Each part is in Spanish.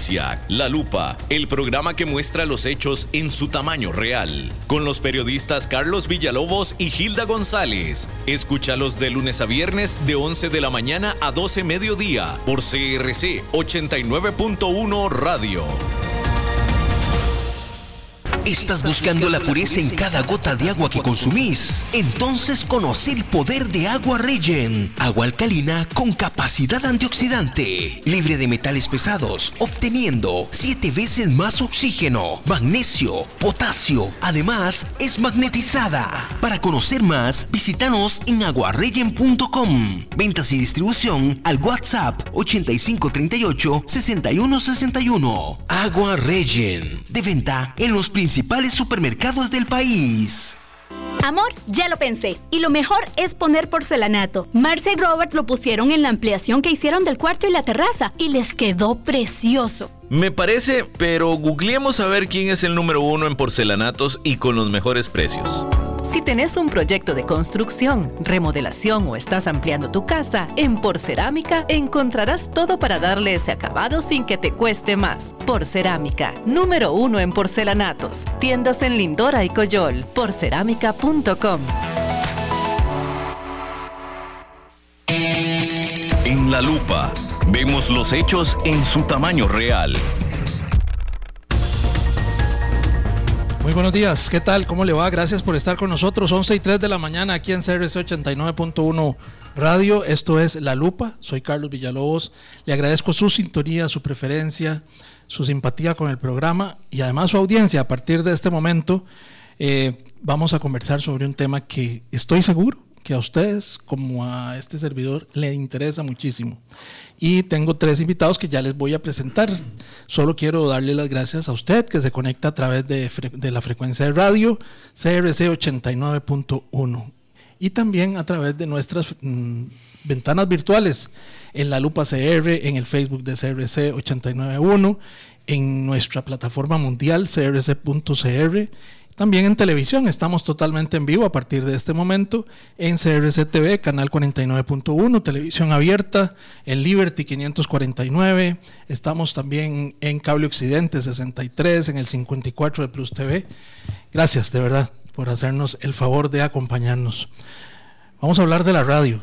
Inicia La Lupa, el programa que muestra los hechos en su tamaño real, con los periodistas Carlos Villalobos y Hilda González. Escúchalos de lunes a viernes de 11 de la mañana a 12 mediodía por CRC 89.1 Radio. ¿Estás buscando la pureza en cada gota de agua que consumís? Entonces conoce el poder de Agua Regen. Agua alcalina con capacidad antioxidante, libre de metales pesados, obteniendo 7 veces más oxígeno, magnesio, potasio. Además, es magnetizada. Para conocer más, visítanos en aguaregen.com. Ventas y distribución al WhatsApp 8538-6161. Agua Regen. De venta en los principales supermercados del país. Amor, ya lo pensé. Y lo mejor es poner porcelanato. Marcia y Robert lo pusieron en la ampliación que hicieron del cuarto y la terraza y les quedó precioso. Me parece, pero googleemos a ver quién es el número 1 en porcelanatos y con los mejores precios. Si tenés un proyecto de construcción, remodelación o estás ampliando tu casa, en Porcerámica encontrarás todo para darle ese acabado sin que te cueste más. Porcerámica, número 1 en porcelanatos. Tiendas en Lindora y Coyol. Porcerámica.com. En La Lupa, vemos los hechos en su tamaño real. Muy buenos días, ¿qué tal? ¿Cómo le va? Gracias por estar con nosotros. 11:03 de la mañana aquí en CRC 89.1 Radio. Esto es La Lupa. Soy Carlos Villalobos. Le agradezco su sintonía, su preferencia, su simpatía con el programa y además su audiencia. A partir de este momento vamos a conversar sobre un tema que estoy seguro que a ustedes como a este servidor le interesa muchísimo. Y tengo 3 invitados que ya les voy a presentar. Solo quiero darle las gracias a usted que se conecta a través de la frecuencia de radio CRC 89.1 y también a través de nuestras ventanas virtuales en La Lupa CR, en el Facebook de CRC 89.1, en nuestra plataforma mundial crc.cr. También en televisión, estamos totalmente en vivo a partir de este momento en CRC TV, canal 49.1, televisión abierta, en Liberty 549, estamos también en Cable Occidente 63, en el 54 de Plus TV. Gracias de verdad por hacernos el favor de acompañarnos. Vamos a hablar de la radio,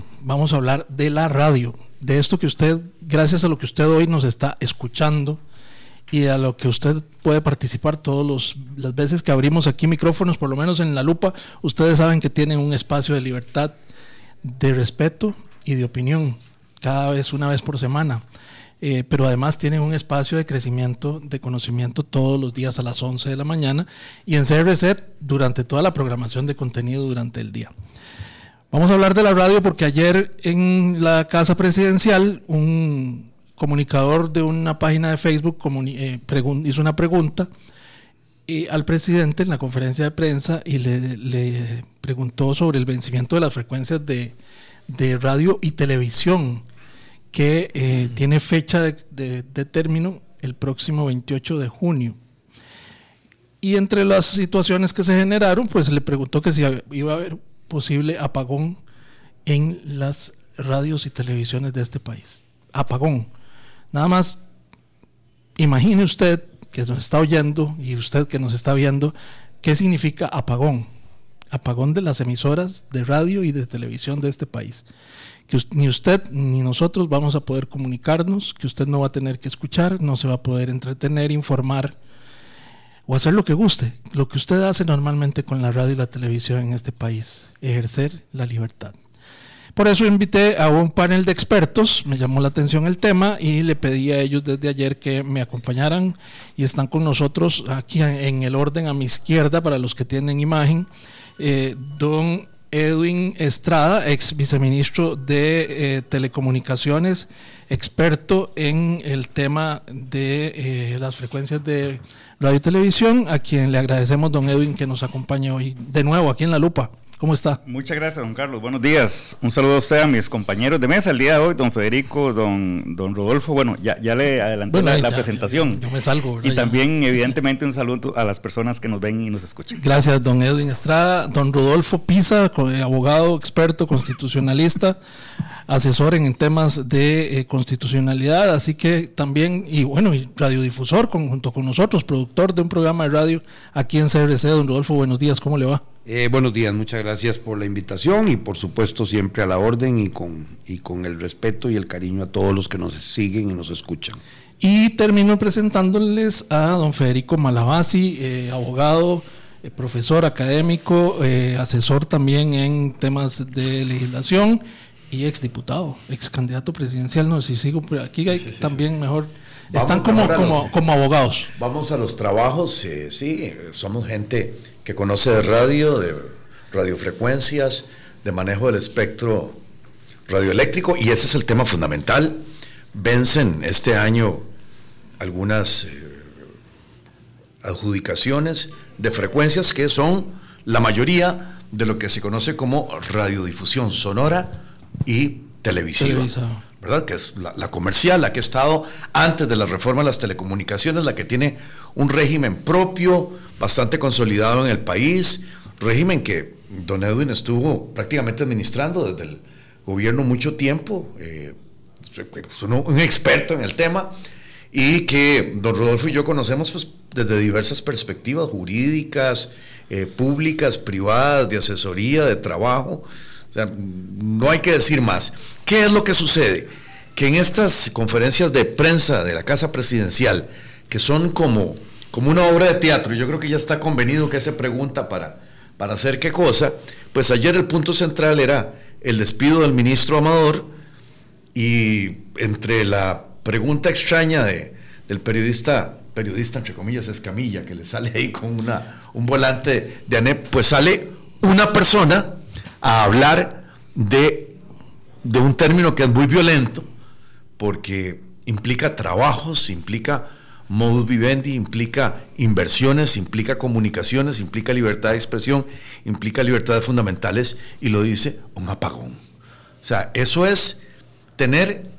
de esto que usted, gracias a lo que usted hoy nos está escuchando, y a lo que usted puede participar todas las veces que abrimos aquí micrófonos, por lo menos en La Lupa. Ustedes saben que tienen un espacio de libertad, de respeto y de opinión, una vez por semana, pero además tienen un espacio de crecimiento, de conocimiento todos los días a las 11 de la mañana y en CRC durante toda la programación de contenido durante el día. Vamos a hablar de la radio porque ayer en la Casa Presidencial un comunicador de una página de Facebook hizo una pregunta al presidente en la conferencia de prensa y le preguntó sobre el vencimiento de las frecuencias de radio y televisión que tiene fecha de término el próximo 28 de junio. Y entre las situaciones que se generaron, pues le preguntó que si iba a haber posible apagón en las radios y televisiones de este país. Apagón. Nada más, imagine usted que nos está oyendo y usted que nos está viendo, ¿qué significa apagón? Apagón de las emisoras de radio y de televisión de este país. Que ni usted ni nosotros vamos a poder comunicarnos, que usted no va a tener que escuchar, no se va a poder entretener, informar o hacer lo que guste, lo que usted hace normalmente con la radio y la televisión en este país, ejercer la libertad. Por eso invité a un panel de expertos, me llamó la atención el tema y le pedí a ellos desde ayer que me acompañaran y están con nosotros aquí en el orden a mi izquierda para los que tienen imagen, don Edwin Estrada, ex viceministro de Telecomunicaciones, experto en el tema de las frecuencias de radio y televisión, a quien le agradecemos, don Edwin, que nos acompañe hoy de nuevo aquí en La Lupa. ¿Cómo está? Muchas gracias, don Carlos. Buenos días. Un saludo a usted, a mis compañeros de mesa el día de hoy, don Federico, don Rodolfo. Bueno, ya le adelanté la presentación. Yo me salgo, ¿verdad? Y también, evidentemente, un saludo a las personas que nos ven y nos escuchan. Gracias, don Edwin Estrada. Don Rodolfo Pisa, abogado, experto, constitucionalista, asesor en temas de constitucionalidad, así que también, y radiodifusor junto con nosotros, productor de un programa de radio aquí en CRC. Don Rodolfo, buenos días, ¿cómo le va? Buenos días, muchas gracias por la invitación y por supuesto siempre a la orden y con el respeto y el cariño a todos los que nos siguen y nos escuchan. Y termino presentándoles a don Federico Malavasi, abogado, profesor académico, asesor también en temas de legislación y exdiputado, ex candidato presidencial. No sé si sigo por aquí, hay también mejor. Están como abogados. Vamos a los trabajos, sí, somos gente que conoce de radio, de radiofrecuencias, de manejo del espectro radioeléctrico, y ese es el tema fundamental. Vencen este año algunas adjudicaciones de frecuencias que son la mayoría de lo que se conoce como radiodifusión sonora y televisiva. ¿Verdad? Que es la comercial, la que ha estado antes de la reforma de las telecomunicaciones, la que tiene un régimen propio, bastante consolidado en el país, régimen que don Edwin estuvo prácticamente administrando desde el gobierno mucho tiempo, es un experto en el tema, y que don Rodolfo y yo conocemos pues desde diversas perspectivas jurídicas, públicas, privadas, de asesoría, de trabajo. O sea, no hay que decir más. ¿Qué es lo que sucede? Que en estas conferencias de prensa de la Casa Presidencial, que son como una obra de teatro, yo creo que ya está convenido que se pregunta para hacer qué cosa, pues ayer el punto central era el despido del ministro Amador, y entre la pregunta extraña del periodista entre comillas Escamilla, que le sale ahí con un volante de ANEP, pues sale una persona a hablar de un término que es muy violento, porque implica trabajos, implica modus vivendi, implica inversiones, implica comunicaciones, implica libertad de expresión, implica libertades fundamentales, y lo dice un apagón. O sea, eso es tener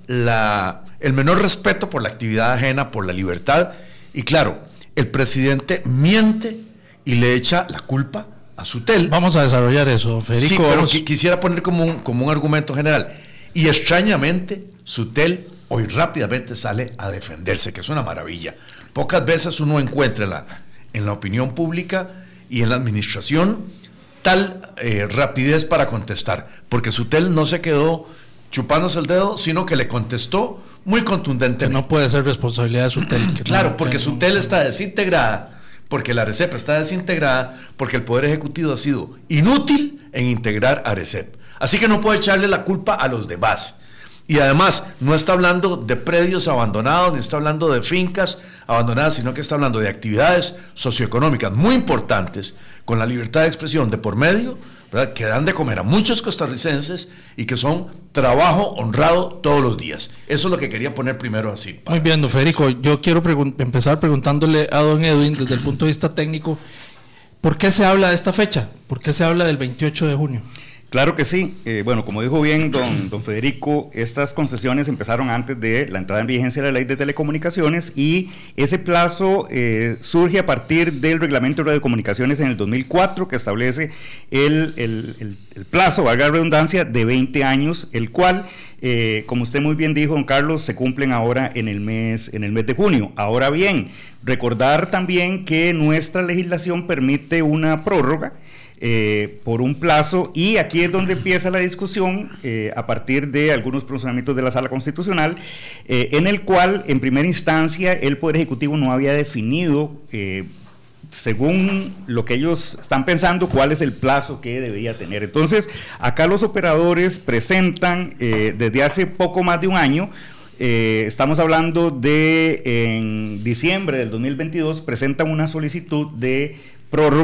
el menor respeto por la actividad ajena, por la libertad, y claro, el presidente miente y le echa la culpa a Sutel. Vamos a desarrollar eso, Federico. Sí, pero quisiera poner como un argumento general. Y extrañamente, Sutel hoy rápidamente sale a defenderse, que es una maravilla. Pocas veces uno encuentra en la opinión pública y en la administración tal rapidez para contestar, porque Sutel no se quedó chupándose el dedo, sino que le contestó muy contundentemente. Que no puede ser responsabilidad de Sutel. Claro, porque Sutel está desintegrada, porque la ARECEP está desintegrada, porque el Poder Ejecutivo ha sido inútil en integrar ARECEP. Así que no puede echarle la culpa a los demás. Y además, no está hablando de predios abandonados, ni está hablando de fincas abandonadas, sino que está hablando de actividades socioeconómicas muy importantes, con la libertad de expresión de por medio, ¿verdad?, que dan de comer a muchos costarricenses y que son trabajo honrado todos los días. Eso es lo que quería poner primero así. Muy bien, don Federico, yo quiero empezar preguntándole a don Edwin, desde el punto de vista técnico, ¿por qué se habla de esta fecha? ¿Por qué se habla del 28 de junio? Claro que sí. Bueno, como dijo bien don Federico, estas concesiones empezaron antes de la entrada en vigencia de la Ley de Telecomunicaciones, y ese plazo surge a partir del Reglamento de Radiocomunicaciones en el 2004, que establece el plazo, valga la redundancia, de 20 años, el cual, como usted muy bien dijo, don Carlos, se cumplen ahora en el mes de junio. Ahora bien, recordar también que nuestra legislación permite una prórroga por un plazo, y aquí es donde empieza la discusión a partir de algunos pronunciamientos de la Sala Constitucional, en el cual en primera instancia el Poder Ejecutivo no había definido, según lo que ellos están pensando, cuál es el plazo que debería tener. Entonces acá los operadores presentan desde hace poco más de un año, estamos hablando de en diciembre del 2022, presentan una solicitud de prórroga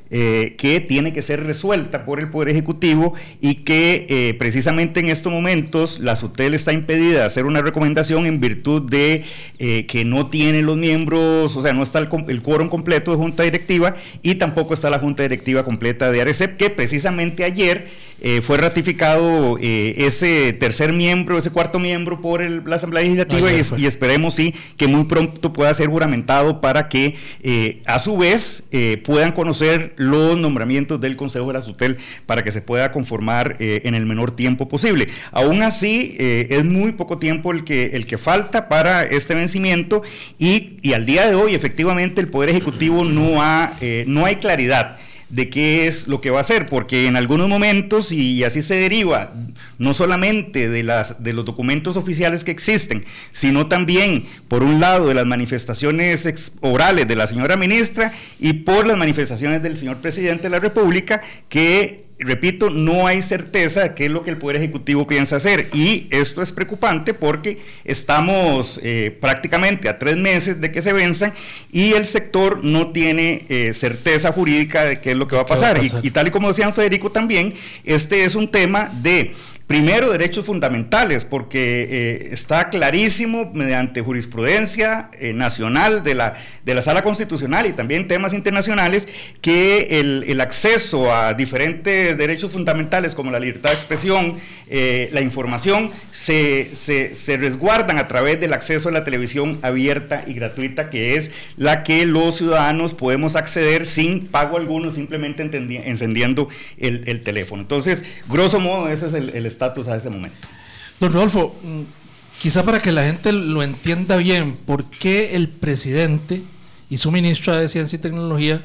que tiene que ser resuelta por el Poder Ejecutivo y que precisamente en estos momentos la SUTEL está impedida de hacer una recomendación en virtud de que no tiene los miembros, o sea, no está el quórum completo de Junta Directiva y tampoco está la Junta Directiva completa de ARECEP, que precisamente ayer fue ratificado ese tercer miembro, ese cuarto miembro por la Asamblea Legislativa y esperemos sí que muy pronto pueda ser juramentado para que a su vez puedan conocer los nombramientos del Consejo de la SUTEL para que se pueda conformar en el menor tiempo posible. Aún así, es muy poco tiempo el que falta para este vencimiento y al día de hoy efectivamente el Poder Ejecutivo no hay claridad de qué es lo que va a hacer, porque en algunos momentos, y así se deriva, no solamente de los documentos oficiales que existen, sino también, por un lado, de las manifestaciones orales de la señora ministra y por las manifestaciones del señor presidente de la República, que, repito, no hay certeza de qué es lo que el Poder Ejecutivo piensa hacer, y esto es preocupante porque estamos prácticamente a 3 meses de que se venzan y el sector no tiene certeza jurídica de qué es lo que va a pasar. Y tal y como decía Federico también, este es un tema de primero, derechos fundamentales, porque está clarísimo mediante jurisprudencia nacional de la Sala Constitucional y también temas internacionales que el acceso a diferentes derechos fundamentales como la libertad de expresión, la información, se resguardan a través del acceso a la televisión abierta y gratuita, que es la que los ciudadanos podemos acceder sin pago alguno, simplemente encendiendo el teléfono. Entonces, grosso modo, ese es el estatus a ese momento. Don Rodolfo, quizá para que la gente lo entienda bien, ¿por qué el presidente y su ministra de Ciencia y Tecnología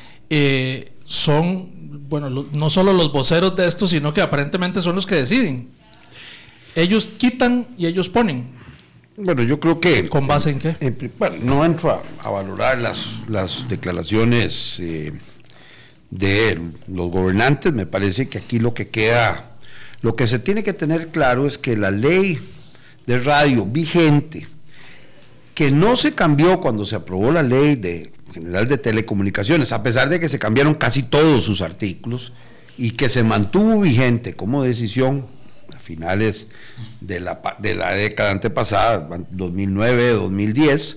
son, bueno, no solo los voceros de esto, sino que aparentemente son los que deciden? Ellos quitan y ellos ponen. Bueno, yo creo que... ¿Con base en qué? Bueno, no entro a valorar las declaraciones de los gobernantes. Me parece que aquí lo que se tiene que tener claro es que la ley de radio vigente, que no se cambió cuando se aprobó la ley general de telecomunicaciones, a pesar de que se cambiaron casi todos sus artículos, y que se mantuvo vigente como decisión a finales de la década antepasada, 2009, 2010,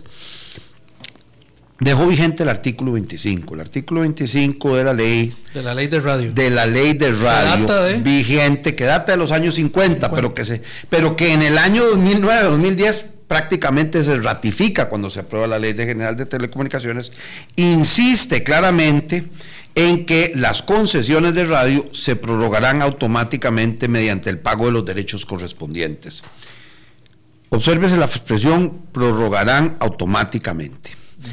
dejó vigente el artículo 25. El artículo 25 de la ley... De la ley de radio. De la ley de radio vigente, que data de los años 50, pero que en el año 2009, 2010 prácticamente se ratifica cuando se aprueba la ley general de telecomunicaciones, insiste claramente en que las concesiones de radio se prorrogarán automáticamente mediante el pago de los derechos correspondientes. Obsérvese la expresión prorrogarán automáticamente.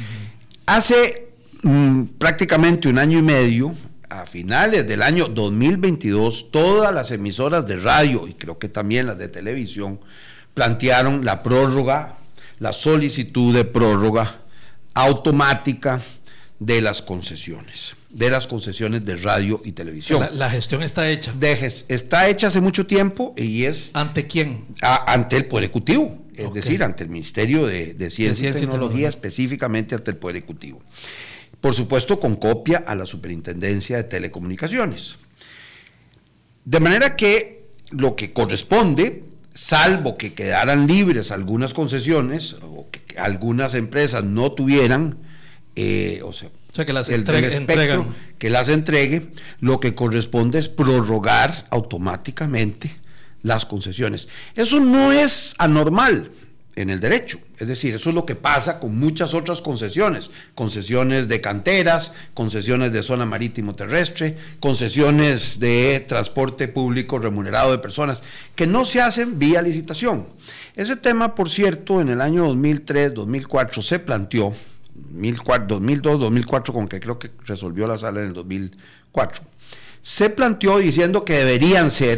Hace prácticamente 1 año y medio, a finales del año 2022, todas las emisoras de radio y creo que también las de televisión plantearon la prórroga, la solicitud de prórroga automática de las concesiones de radio y televisión. La gestión está hecha. Está hecha hace mucho tiempo y es... ¿Ante quién? Ante el Poder Ejecutivo, es decir, ante el Ministerio de Ciencia y Tecnología, específicamente ante el Poder Ejecutivo. Por supuesto, con copia a la Superintendencia de Telecomunicaciones. De manera que lo que corresponde, salvo que quedaran libres algunas concesiones o que algunas empresas no tuvieran, o sea que las entregan. Que las entregue, lo que corresponde es prorrogar automáticamente las concesiones. Eso no es anormal en el derecho, es decir, eso es lo que pasa con muchas otras concesiones de canteras, concesiones de zona marítimo terrestre, concesiones de transporte público remunerado de personas, que no se hacen vía licitación. Ese tema, por cierto, en el año 2003, 2004 se planteó, 2002, 2004, con que creo que resolvió la sala en el 2004, se planteó diciendo que deberían ser,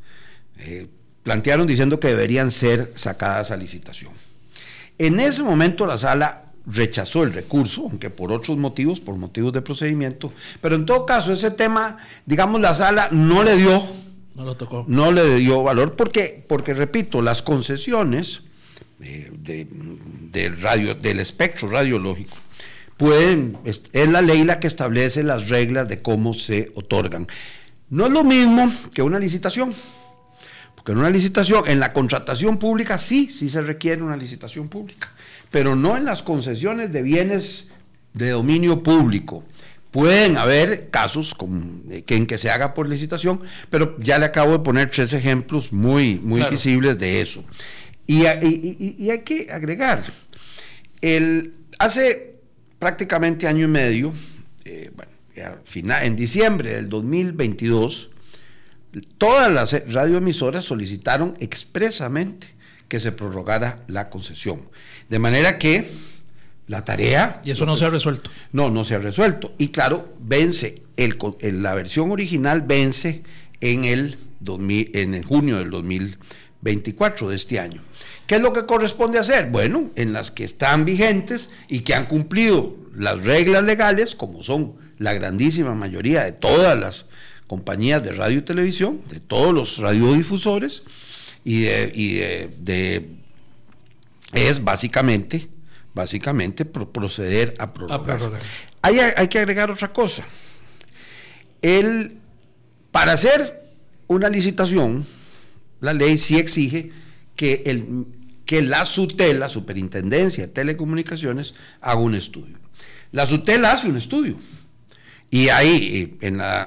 plantearon diciendo que deberían ser sacadas a licitación. En ese momento la sala rechazó el recurso, aunque por otros motivos, por motivos de procedimiento, pero en todo caso ese tema, digamos, la sala no le dio valor porque repito, las concesiones del espectro radiológico es la ley la que establece las reglas de cómo se otorgan. No es lo mismo que una licitación, porque en una licitación, en la contratación pública sí se requiere una licitación pública, pero no en las concesiones de bienes de dominio público. Pueden haber casos en que se haga por licitación, pero ya le acabo de poner 3 ejemplos muy claro, visibles de eso. Y hay que agregar, hace prácticamente año y medio, en diciembre del 2022, todas las radioemisoras solicitaron expresamente que se prorrogara la concesión. De manera que la tarea... ¿Y eso no se ha resuelto? No se ha resuelto. Y claro, vence, la versión original vence en el junio del 2024 de este año. ¿Qué es lo que corresponde hacer? Bueno, en las que están vigentes y que han cumplido las reglas legales, como son la grandísima mayoría de todas las compañías de radio y televisión, de todos los radiodifusores, es básicamente proceder a prorrogar. Hay que agregar otra cosa. Para hacer una licitación, la ley sí exige que la SUTEL, la Superintendencia de Telecomunicaciones, haga un estudio. La SUTEL hace un estudio y ahí,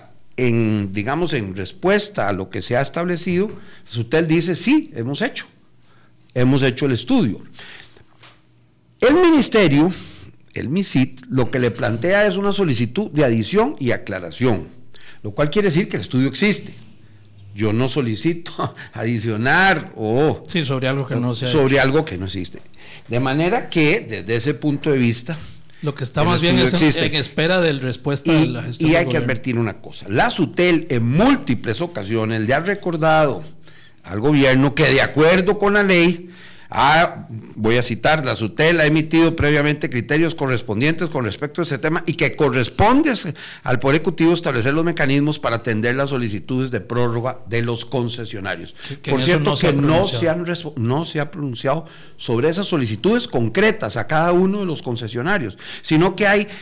en respuesta a lo que se ha establecido, la SUTEL dice, sí, hemos hecho el estudio. El ministerio, el MISIT, lo que le plantea es una solicitud de adición y aclaración, lo cual quiere decir que el estudio existe. Yo no solicito adicionar sobre algo que no algo que no existe. De manera que, desde ese punto de vista, lo que está más bien es en espera de la respuesta de la gestión. Y hay que advertir una cosa: la SUTEL en múltiples ocasiones le ha recordado al gobierno que, de acuerdo con la ley, voy a citar, la SUTEL ha emitido previamente criterios correspondientes con respecto a este tema y que corresponde al Poder Ejecutivo establecer los mecanismos para atender las solicitudes de prórroga de los concesionarios. Por cierto, no se ha pronunciado sobre esas solicitudes concretas a cada uno de los concesionarios, sino que hay,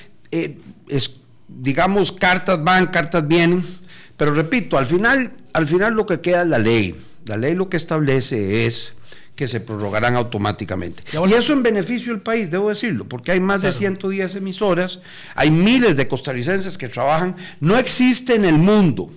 cartas van, cartas vienen, pero repito, al final lo que queda es la ley. La ley lo que establece es que se prorrogarán automáticamente. Y eso en beneficio del país, debo decirlo, porque hay más de 110 emisoras, hay miles de costarricenses que trabajan. No existe en el mundo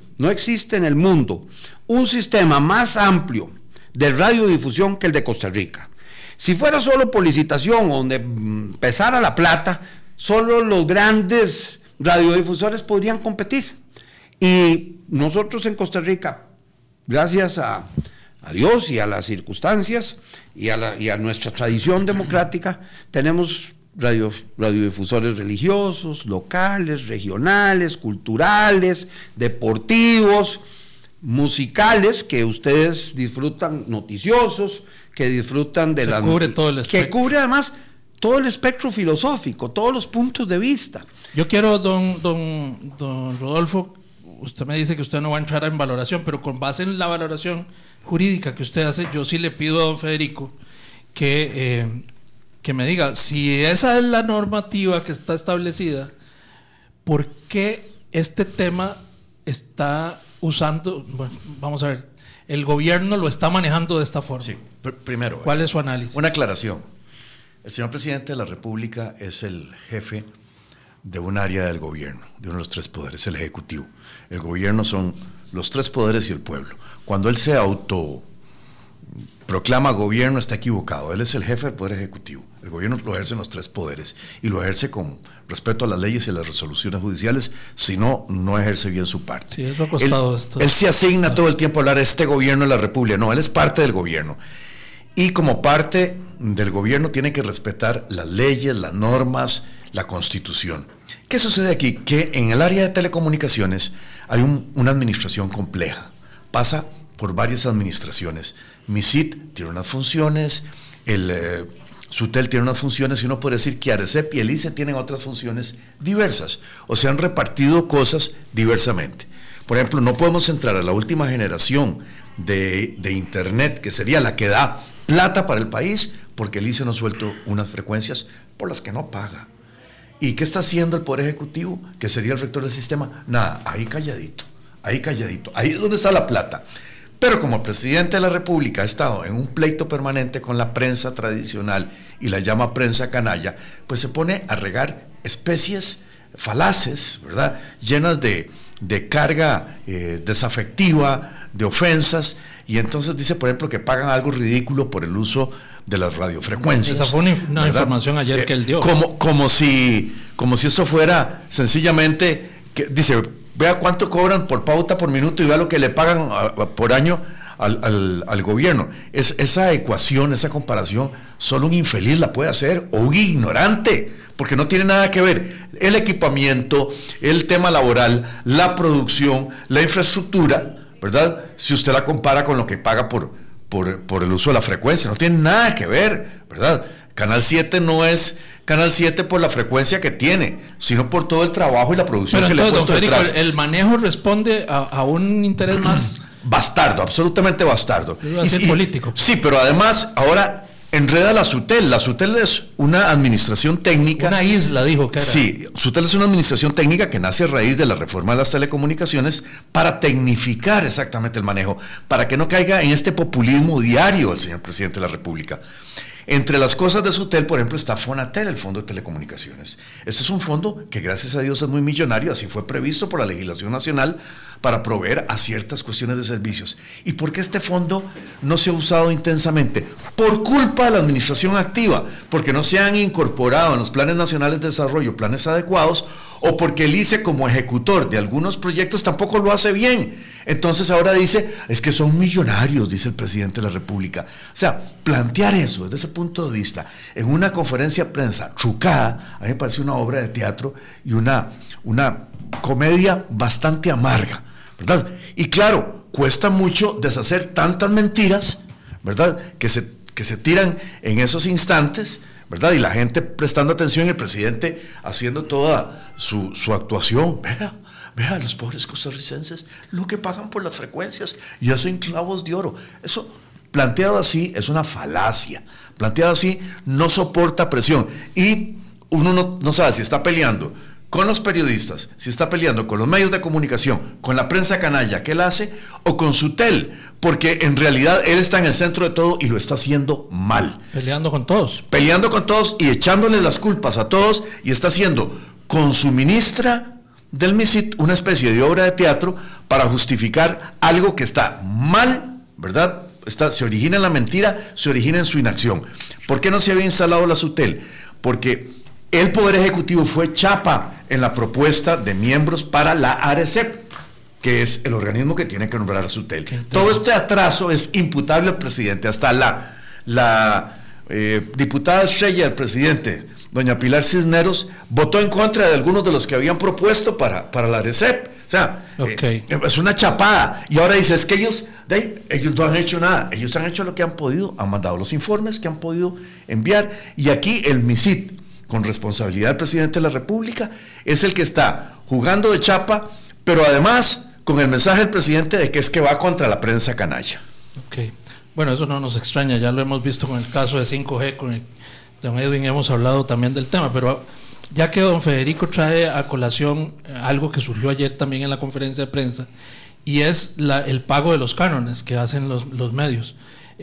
un sistema más amplio de radiodifusión que el de Costa Rica. Si fuera solo por licitación, donde pesara la plata, solo los grandes radiodifusores podrían competir. Y nosotros en Costa Rica, gracias a Dios y a las circunstancias y a nuestra tradición democrática, tenemos radiodifusores religiosos, locales, regionales, culturales, deportivos, musicales, que ustedes disfrutan, noticiosos, que disfrutan de que cubre además todo el espectro filosófico, todos los puntos de vista. Yo quiero, don Rodolfo, usted me dice que usted no va a entrar en valoración, pero con base en la valoración jurídica que usted hace, yo sí le pido a don Federico que me diga, si esa es la normativa que está establecida, ¿por qué este tema está usando? Bueno, vamos a ver, el gobierno lo está manejando de esta forma. Sí, primero, ¿cuál es su análisis? Una aclaración. El señor presidente de la República es el jefe de un área del gobierno, de uno de los 3 poderes, el ejecutivo. El gobierno son los 3 poderes y el pueblo. Cuando él se autoproclama gobierno, está equivocado. Él es el jefe del poder ejecutivo. El gobierno lo ejerce en los 3 poderes y lo ejerce con respeto a las leyes y a las resoluciones judiciales. Si no, no ejerce bien su parte. Sí, eso ha costado él se asigna todo el tiempo a hablar de este gobierno de la República. No, él es parte del gobierno. Y como parte del gobierno tiene que respetar las leyes, las normas, la Constitución. ¿Qué sucede aquí? Que en el área de telecomunicaciones hay una administración compleja. Pasa por varias administraciones. MISIT tiene unas funciones, SUTEL tiene unas funciones, y uno puede decir que ARECEP y el ICE tienen otras funciones diversas, o se han repartido cosas diversamente. Por ejemplo, no podemos entrar a la última generación de Internet, que sería la que da plata para el país, porque el ICE no ha suelto unas frecuencias por las que no paga. ¿Y qué está haciendo el Poder Ejecutivo, que sería el rector del sistema? Nada, ahí calladito. Ahí es donde está la plata. Pero como el presidente de la República ha estado en un pleito permanente con la prensa tradicional y la llama prensa canalla, pues se pone a regar especies falaces, ¿verdad? Llenas de carga desafectiva, de ofensas, y entonces dice, por ejemplo, que pagan algo ridículo por el uso de las radiofrecuencias. Esa fue una información ayer que él dio. Como si esto fuera sencillamente, que dice, vea cuánto cobran por pauta por minuto y vea lo que le pagan por año al gobierno. Esa ecuación, esa comparación, solo un infeliz la puede hacer, o un ignorante, porque no tiene nada que ver el equipamiento, el tema laboral, la producción, la infraestructura, ¿verdad? Si usted la compara con lo que paga por el uso de la frecuencia, no tiene nada que ver, ¿verdad? Canal 7 no es Canal 7 por la frecuencia que tiene, sino por todo el trabajo y la producción. Pero que entonces, le he puesto detrás. El manejo responde a un interés más bastardo, absolutamente bastardo. Y político. Sí, pero además ahora enreda la SUTEL. La SUTEL es una administración técnica. Una isla, dijo que era. Sí, SUTEL es una administración técnica que nace a raíz de la reforma de las telecomunicaciones para tecnificar exactamente el manejo, para que no caiga en este populismo diario el señor presidente de la República. Entre las cosas de SUTEL, por ejemplo, está Fonatel, el Fondo de Telecomunicaciones. Este es un fondo que, gracias a Dios, es muy millonario, así fue previsto por la legislación nacional para proveer a ciertas cuestiones de servicios. ¿Y por qué este fondo no se ha usado intensamente? Por culpa de la administración activa, porque no se han incorporado en los planes nacionales de desarrollo planes adecuados, o porque el ICE, como ejecutor de algunos proyectos, tampoco lo hace bien. Entonces ahora dice, es que son millonarios, dice el presidente de la República. O sea, plantear eso desde ese punto de vista en una conferencia de prensa trucada, a mí me parece una obra de teatro y una comedia bastante amarga, ¿verdad? Y claro, cuesta mucho deshacer tantas mentiras, ¿verdad? Que se tiran en esos instantes, ¿verdad? Y la gente prestando atención, el presidente haciendo toda su actuación. Vea, los pobres costarricenses lo que pagan por las frecuencias y hacen clavos de oro. Eso, planteado así, es una falacia. Planteado así, no soporta presión. Y uno no sabe si está peleando con los periodistas, si está peleando con los medios de comunicación, con la prensa canalla que él hace, o con SUTEL, porque en realidad él está en el centro de todo y lo está haciendo mal. Peleando con todos. Peleando con todos y echándole las culpas a todos, y está haciendo con su ministra del MISIT una especie de obra de teatro para justificar algo que está mal, ¿verdad? Se origina en la mentira, se origina en su inacción. ¿Por qué no se había instalado la SUTEL? Porque el Poder Ejecutivo fue chapa en la propuesta de miembros para la ARECEP, que es el organismo que tiene que nombrar a SUTEL. Todo este atraso es imputable al presidente. Hasta la diputada estrella del presidente, doña Pilar Cisneros, votó en contra de algunos de los que habían propuesto para la ARECEP. O sea, es una chapada. Y ahora dice, es que ellos no han hecho nada. Ellos han hecho lo que han podido, han mandado los informes que han podido enviar. Y aquí el MISIT, con responsabilidad del presidente de la República, es el que está jugando de chapa, pero además con el mensaje del presidente de que es que va contra la prensa canalla. Ok. Bueno, eso no nos extraña, ya lo hemos visto con el caso de 5G, con el don Edwin hemos hablado también del tema, pero ya que don Federico trae a colación algo que surgió ayer también en la conferencia de prensa, y es el pago de los cánones que hacen los medios.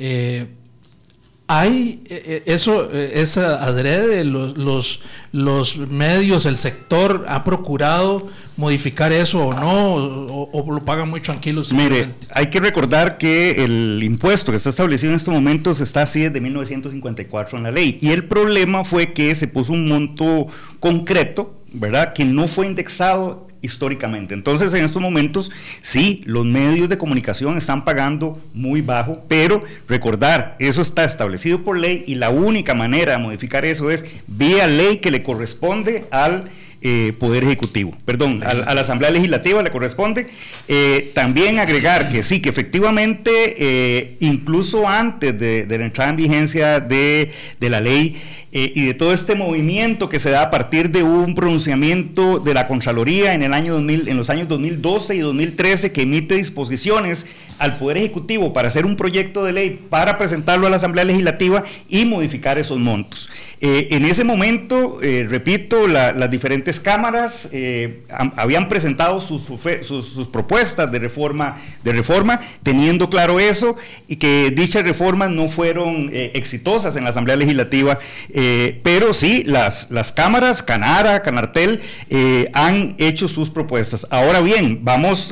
¿Es adrede? Los medios, el sector ha procurado modificar eso o no, o lo pagan muy tranquilos? Mire, hay que recordar que el impuesto que está establecido en estos momentos está así desde 1954 en la ley, y el problema fue que se puso un monto concreto, ¿verdad?, que no fue indexado históricamente. Entonces, en estos momentos, sí, los medios de comunicación están pagando muy bajo, pero recordar, eso está establecido por ley, y la única manera de modificar eso es vía ley que le corresponde al Poder Ejecutivo, a la Asamblea Legislativa le corresponde. También agregar que sí, que efectivamente, incluso antes de la entrada en vigencia de la ley y de todo este movimiento que se da a partir de un pronunciamiento de la Contraloría en los años 2012 y 2013, que emite disposiciones al Poder Ejecutivo para hacer un proyecto de ley para presentarlo a la Asamblea Legislativa y modificar esos montos. En ese momento, repito, las diferentes cámaras habían presentado sus propuestas de reforma, teniendo claro eso, y que dichas reformas no fueron exitosas en la Asamblea Legislativa, pero sí las cámaras, Canara, Canartel, han hecho sus propuestas. Ahora bien, vamos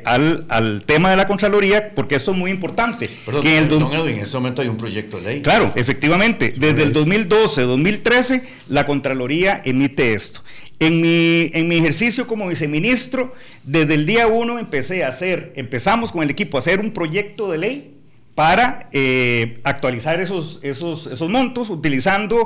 al tema de la Contraloría, porque esto es muy importante. Perdón, que en este momento hay un proyecto de ley. Claro, efectivamente, desde el 2012-2013 la Contraloría emite esto. En mi ejercicio como viceministro, desde el día 1 empezamos con el equipo a hacer un proyecto de ley para actualizar esos montos, utilizando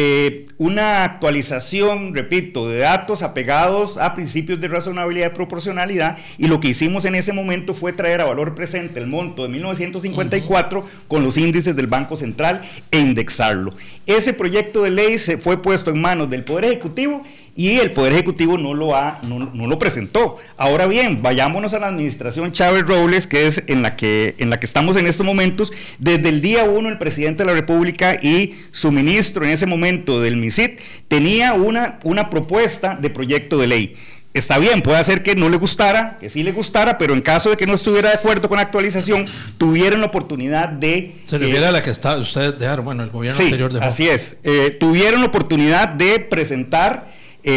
una actualización, repito, de datos apegados a principios de razonabilidad y proporcionalidad, y lo que hicimos en ese momento fue traer a valor presente el monto de 1954 con los índices del Banco Central e indexarlo. Ese proyecto de ley se fue puesto en manos del Poder Ejecutivo, y el Poder Ejecutivo no lo presentó. Ahora bien, vayámonos a la administración Chávez Robles, que es en la que estamos en estos momentos. Desde el día 1 el presidente de la República y su ministro en ese momento del MISIT tenía una propuesta de proyecto de ley. Está bien, puede ser que no le gustara, que sí le gustara, pero en caso de que no estuviera de acuerdo con la actualización, tuvieron la oportunidad de... Se refiere a la que ustedes dejaron, bueno, el gobierno anterior dejó. Así es, tuvieron la oportunidad de presentar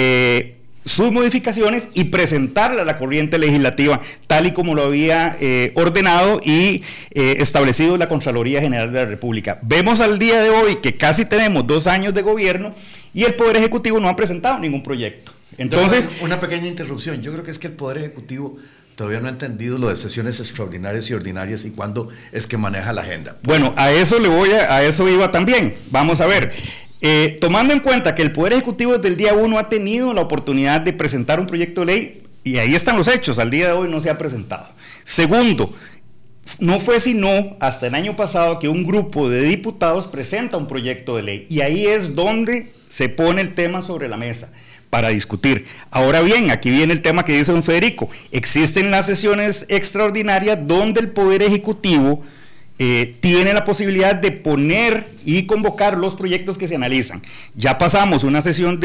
sus modificaciones y presentarla a la corriente legislativa tal y como lo había ordenado y establecido la Contraloría General de la República. Vemos al día de hoy que casi tenemos 2 años de gobierno y el Poder Ejecutivo no ha presentado ningún proyecto. Entonces, una pequeña interrupción. Yo creo que es que el Poder Ejecutivo todavía no ha entendido lo de sesiones extraordinarias y ordinarias y cuándo es que maneja la agenda. Bueno, a eso iba también. Vamos a ver. Tomando en cuenta que el Poder Ejecutivo desde el día 1 ha tenido la oportunidad de presentar un proyecto de ley, y ahí están los hechos, al día de hoy no se ha presentado. Segundo, no fue sino hasta el año pasado que un grupo de diputados presenta un proyecto de ley, y ahí es donde se pone el tema sobre la mesa para discutir. Ahora bien, aquí viene el tema que dice don Federico. Existen las sesiones extraordinarias donde el Poder Ejecutivo tiene la posibilidad de poner y convocar los proyectos que se analizan. Ya pasamos una sesión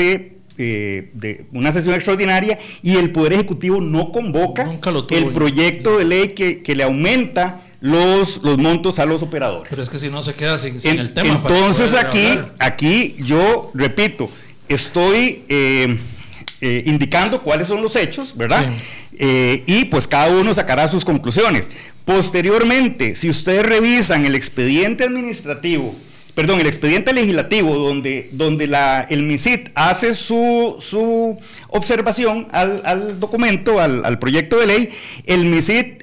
una sesión extraordinaria y el Poder Ejecutivo no convoca el proyecto de ley que le aumenta los montos a los operadores. Pero es que si no se queda sin el tema. Entonces aquí yo repito, estoy indicando cuáles son los hechos, ¿verdad? Sí. Y pues cada uno sacará sus conclusiones. Posteriormente, si ustedes revisan el expediente legislativo donde el MISIT hace su observación al documento, al proyecto de ley, el MISIT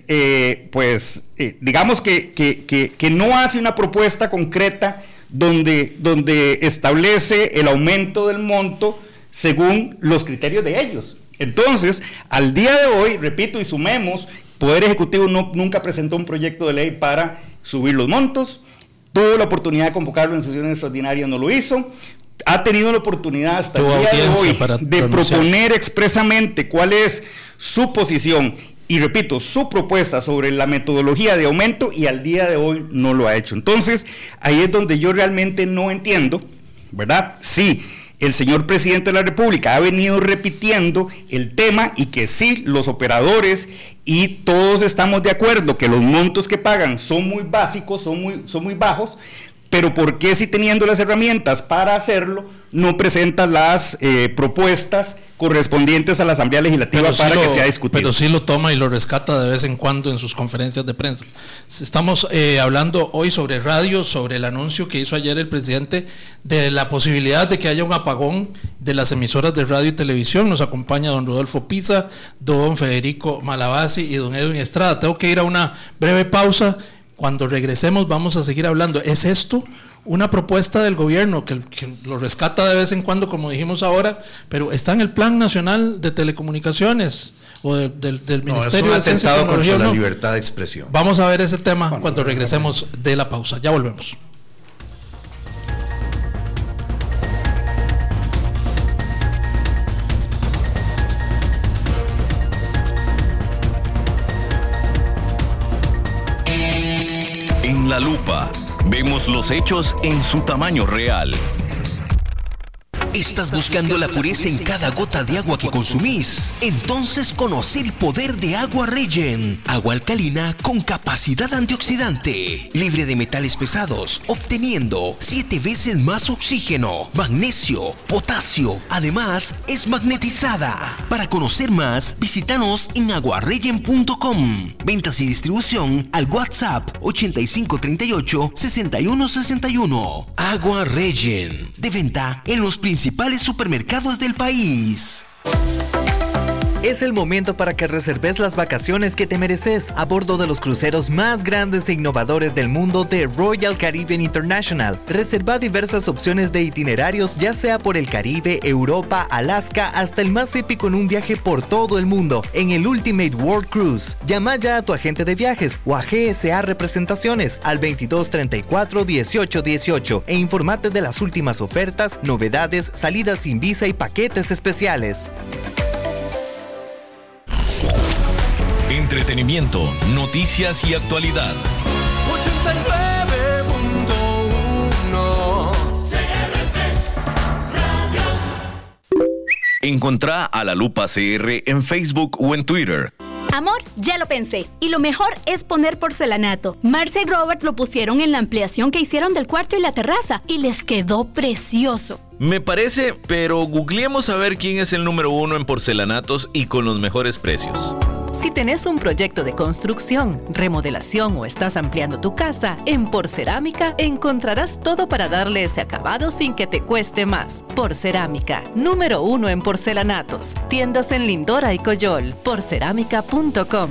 digamos que no hace una propuesta concreta donde establece el aumento del monto según los criterios de ellos. Entonces, al día de hoy, repito y sumemos, Poder Ejecutivo nunca presentó un proyecto de ley para subir los montos, tuvo la oportunidad de convocarlo en sesiones extraordinarias, no lo hizo, ha tenido la oportunidad hasta el día de hoy de proponer expresamente cuál es su posición y repito, su propuesta sobre la metodología de aumento, y al día de hoy no lo ha hecho. Entonces, ahí es donde yo realmente no entiendo, ¿verdad? Sí, el señor presidente de la República ha venido repitiendo el tema y que sí, los operadores y todos estamos de acuerdo que los montos que pagan son muy básicos, son muy bajos, pero ¿por qué si teniendo las herramientas para hacerlo no presenta las propuestas correspondientes a la Asamblea Legislativa para que sea discutido? Pero sí lo toma y lo rescata de vez en cuando en sus conferencias de prensa. Estamos hablando hoy sobre radio, sobre el anuncio que hizo ayer el presidente de la posibilidad de que haya un apagón de las emisoras de radio y televisión. Nos acompaña don Rodolfo Pisa, don Federico Malabasi y don Edwin Estrada. Tengo que ir a una breve pausa. Cuando regresemos vamos a seguir hablando. ¿Es esto una propuesta del gobierno que lo rescata de vez en cuando, como dijimos ahora, pero está en el Plan Nacional de Telecomunicaciones o del Ministerio de Ciencia y Tecnología? Contra la libertad de expresión. Vamos a ver ese tema cuando regresemos de la pausa. Ya volvemos. En la lupa vemos los hechos en su tamaño real. ¿Estás buscando la pureza en cada gota de agua que consumís? Entonces conoce el poder de Agua Regen. Agua alcalina con capacidad antioxidante, libre de metales pesados, obteniendo 7 veces más oxígeno, magnesio, potasio. Además, es magnetizada. Para conocer más, visítanos en aguaregen.com. Ventas y distribución al WhatsApp 8538-6161. Agua Regen, de venta en los principales supermercados del país. Es el momento para que reserves las vacaciones que te mereces a bordo de los cruceros más grandes e innovadores del mundo de Royal Caribbean International. Reserva diversas opciones de itinerarios, ya sea por el Caribe, Europa, Alaska, hasta el más épico en un viaje por todo el mundo en el Ultimate World Cruise. Llama ya a tu agente de viajes o a GSA Representaciones al 2234-1818 e infórmate de las últimas ofertas, novedades, salidas sin visa y paquetes especiales. Entretenimiento, noticias y actualidad. 89.1 CRC Radio. Encontrá a La Lupa CR en Facebook o en Twitter. Amor, ya lo pensé. Y lo mejor es poner porcelanato. Marcia y Robert lo pusieron en la ampliación que hicieron del cuarto y la terraza y les quedó precioso. Me parece, pero googleemos a ver quién es el número 1 en porcelanatos y con los mejores precios. Si tenés un proyecto de construcción, remodelación o estás ampliando tu casa, en Porcerámica encontrarás todo para darle ese acabado sin que te cueste más. Porcerámica, número 1 en porcelanatos. Tiendas en Lindora y Coyol. Porcerámica.com.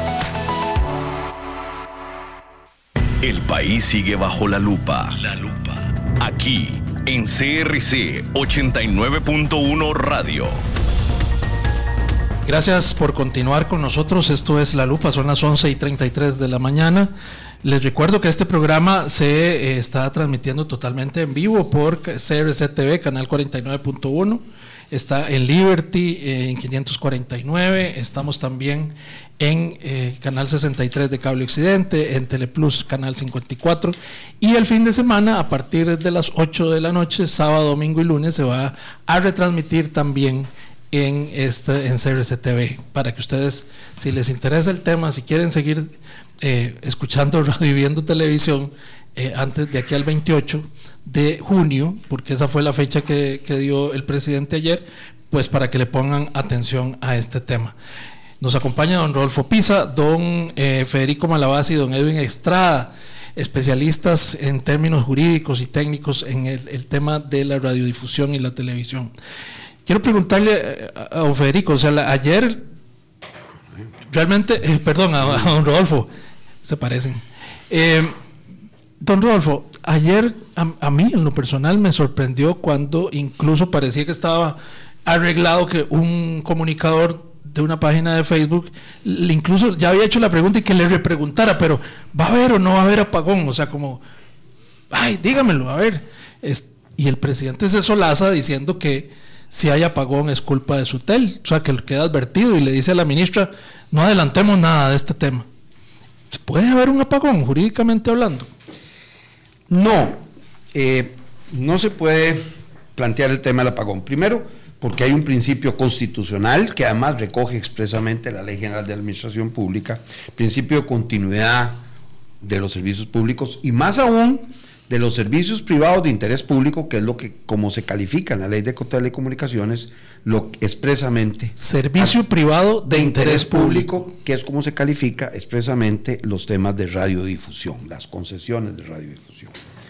El país sigue bajo la lupa. Aquí, en CRC 89.1 Radio. Gracias por continuar con nosotros. Esto es La Lupa, son las 11:33 de la mañana. Les recuerdo que este programa se está transmitiendo totalmente en vivo por CRC TV, canal 49.1. Está en Liberty en 549. Estamos también en canal 63 de Cable Occidente, en Teleplus canal 54. Y el fin de semana, a partir de las 8 de la noche, sábado, domingo y lunes, se va a retransmitir también en CRC TV, para que ustedes, si les interesa el tema, si quieren seguir escuchando radio y viendo televisión antes de aquí al 28 de junio, porque esa fue la fecha que dio el presidente ayer, pues para que le pongan atención a este tema. Nos acompaña don Rodolfo Pisa, don Federico Malabasi y don Edwin Estrada, especialistas en términos jurídicos y técnicos en el tema de la radiodifusión y la televisión. Quiero preguntarle a don Federico, o sea, ayer realmente, perdón, a don Rodolfo, se parecen. Don Rodolfo, ayer a mí en lo personal me sorprendió cuando incluso parecía que estaba arreglado que un comunicador de una página de Facebook incluso ya había hecho la pregunta y que le repreguntara, pero ¿va a haber o no va a haber apagón? O sea, como, ay, dígamelo, a ver. Y el presidente se solaza diciendo que si hay apagón es culpa de Sutel, o sea que queda advertido y le dice a la ministra, no adelantemos nada de este tema. ¿Puede haber un apagón jurídicamente hablando? No, no se puede plantear el tema del apagón. Primero, porque hay un principio constitucional que además recoge expresamente la Ley General de Administración Pública, principio de continuidad de los servicios públicos y más aún de los servicios privados de interés público, que es lo que, como se califica en la Ley de Telecomunicaciones, lo expresamente. Servicio privado de interés público, que es como se califica expresamente los temas de radiodifusión, las concesiones de radiodifusión.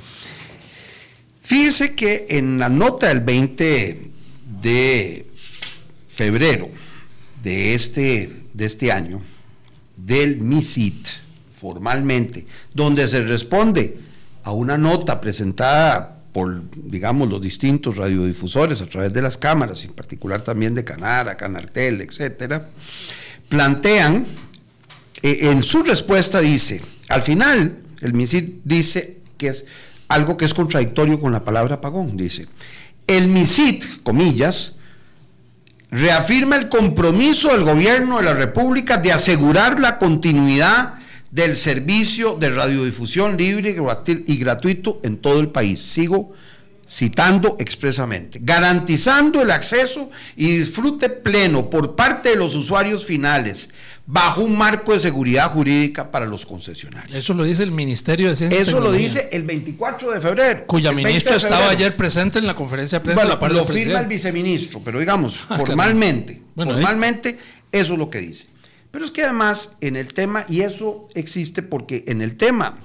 Fíjese que en la nota del 20 de febrero de este año, del MISIT, formalmente, donde se responde a una nota presentada por, digamos, los distintos radiodifusores a través de las cámaras, en particular también de Canara, Canartel, etcétera, plantean, en su respuesta dice, al final, el MISIT dice que es algo que es contradictorio con la palabra apagón, dice, el MISIT, comillas, reafirma el compromiso del gobierno de la República de asegurar la continuidad del servicio de radiodifusión libre y gratuito en todo el país. Sigo citando expresamente, garantizando el acceso y disfrute pleno por parte de los usuarios finales, bajo un marco de seguridad jurídica para los concesionarios. Eso lo dice el Ministerio de Ciencia y Eso Tecnología. lo dice el 24 de febrero. Cuya ministro estaba ayer presente en la conferencia de prensa. Bueno, la parte lo del firma el viceministro, pero digamos, formalmente, eso es lo que dice. Pero es que además en el tema, y eso existe porque en el tema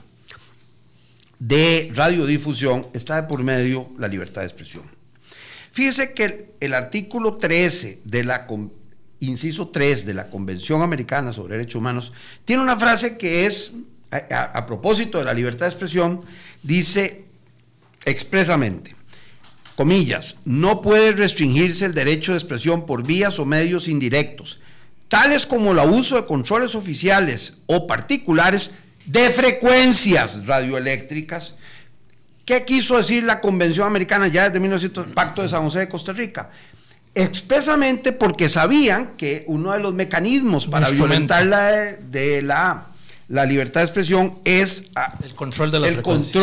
de radiodifusión está de por medio la libertad de expresión. Fíjese que el artículo 13 de la inciso 3 de la Convención Americana sobre Derechos Humanos tiene una frase que es, a propósito de la libertad de expresión, dice expresamente, comillas, no puede restringirse el derecho de expresión por vías o medios indirectos, tales como el abuso de controles oficiales o particulares de frecuencias radioeléctricas. ¿Qué quiso decir la Convención Americana ya desde 1900, Pacto de San José de Costa Rica? Expresamente porque sabían que uno de los mecanismos para violentar la libertad de expresión es el control de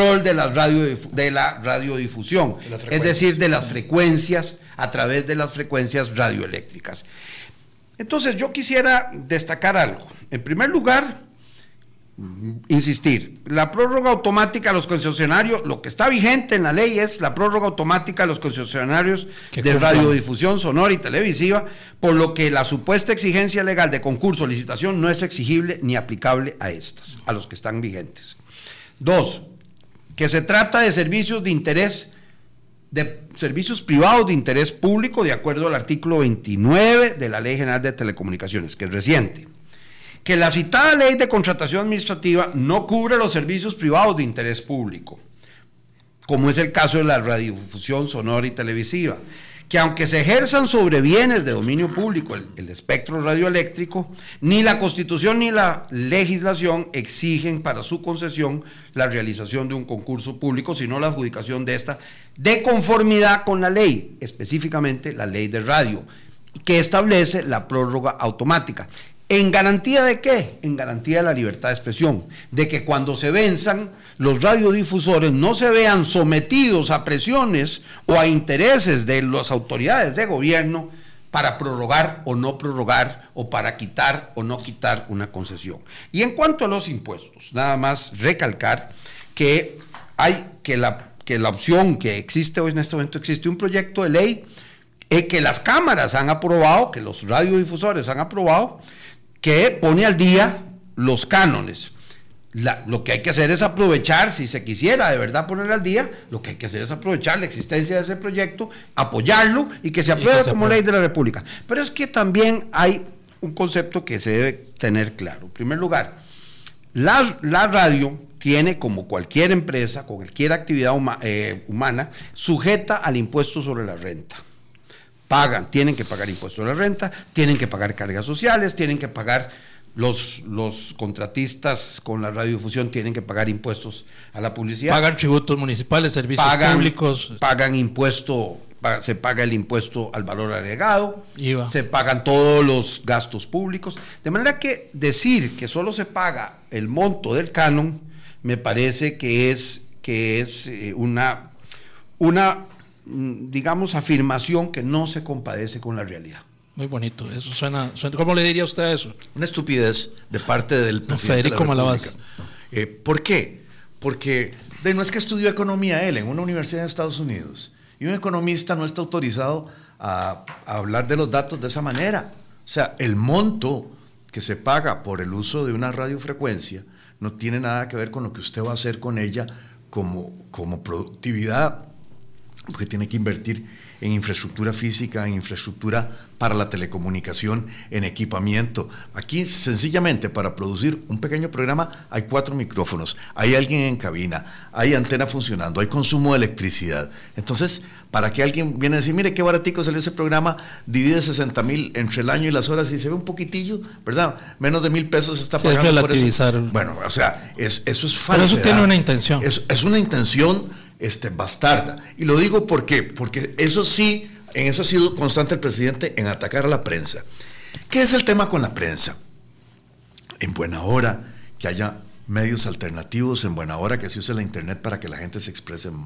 la radiodifusión, es decir, de las frecuencias, a través de las frecuencias radioeléctricas. Entonces yo quisiera destacar algo. En primer lugar, insistir, la prórroga automática a los concesionarios, lo que está vigente en la ley es la prórroga automática a los concesionarios de radiodifusión sonora y televisiva, por lo que la supuesta exigencia legal de concurso o licitación no es exigible ni aplicable a estas, a los que están vigentes. 2, que se trata de servicios de interés, de servicios privados de interés público, de acuerdo al artículo 29 de la Ley General de Telecomunicaciones, que es reciente. Que la citada ley de contratación administrativa no cubre los servicios privados de interés público, como es el caso de la radiodifusión sonora y televisiva, que aunque se ejerzan sobre bienes de dominio público, el espectro radioeléctrico, ni la Constitución ni la legislación exigen para su concesión la realización de un concurso público, sino la adjudicación de esta de conformidad con la ley, específicamente la ley de radio, que establece la prórroga automática. ¿En garantía de qué? En garantía de la libertad de expresión, de que cuando se venzan, los radiodifusores no se vean sometidos a presiones o a intereses de las autoridades de gobierno para prorrogar o no prorrogar, o para quitar o no quitar una concesión. Y en cuanto a los impuestos, nada más recalcar que la opción que existe hoy en este momento, existe un proyecto de ley que las cámaras han aprobado, que los radiodifusores han aprobado, que pone al día los cánones. Lo que hay que hacer es aprovechar, si se quisiera de verdad poner al día, lo que hay que hacer es aprovechar la existencia de ese proyecto, apoyarlo y que se apruebe como ley de la República. Pero es que también hay un concepto que se debe tener claro. En primer lugar, la radio tiene, como cualquier empresa, cualquier actividad humana, sujeta al impuesto sobre la renta. Tienen que pagar impuestos de la renta, tienen que pagar cargas sociales, tienen que pagar los contratistas con la radiodifusión, tienen que pagar impuestos a la publicidad. Pagan tributos municipales, servicios públicos. Pagan impuesto, se paga el impuesto al valor agregado, IVA. Se pagan todos los gastos públicos. De manera que decir que solo se paga el monto del canon, me parece que es una digamos, afirmación que no se compadece con la realidad. Muy bonito, eso suena ¿cómo le diría usted eso? Una estupidez de parte del presidente Federico de la Malabás. ¿Por qué? Porque no es que estudió economía él en una universidad de Estados Unidos, y un economista no está autorizado a hablar de los datos de esa manera. O sea, el monto que se paga por el uso de una radiofrecuencia no tiene nada que ver con lo que usted va a hacer con ella como productividad, porque tiene que invertir en infraestructura física, en infraestructura para la telecomunicación, en equipamiento. Aquí, sencillamente, para producir un pequeño programa, hay 4 micrófonos, hay alguien en cabina, hay antena funcionando, hay consumo de electricidad. Entonces, para que alguien viene a decir, mire qué baratico salió ese programa, divide 60,000 entre el año y las horas y se ve un poquitillo, ¿verdad? Menos de $1,000 se está pagando. Es relativizar. Por eso. Bueno, o sea, eso es falsedad. Pero eso tiene una intención. Es una intención bastarda. Y lo digo porque eso sí, en eso ha sido constante el presidente, en atacar a la prensa. ¿Qué es el tema con la prensa? En buena hora que haya medios alternativos, en buena hora que se use la internet para que la gente se exprese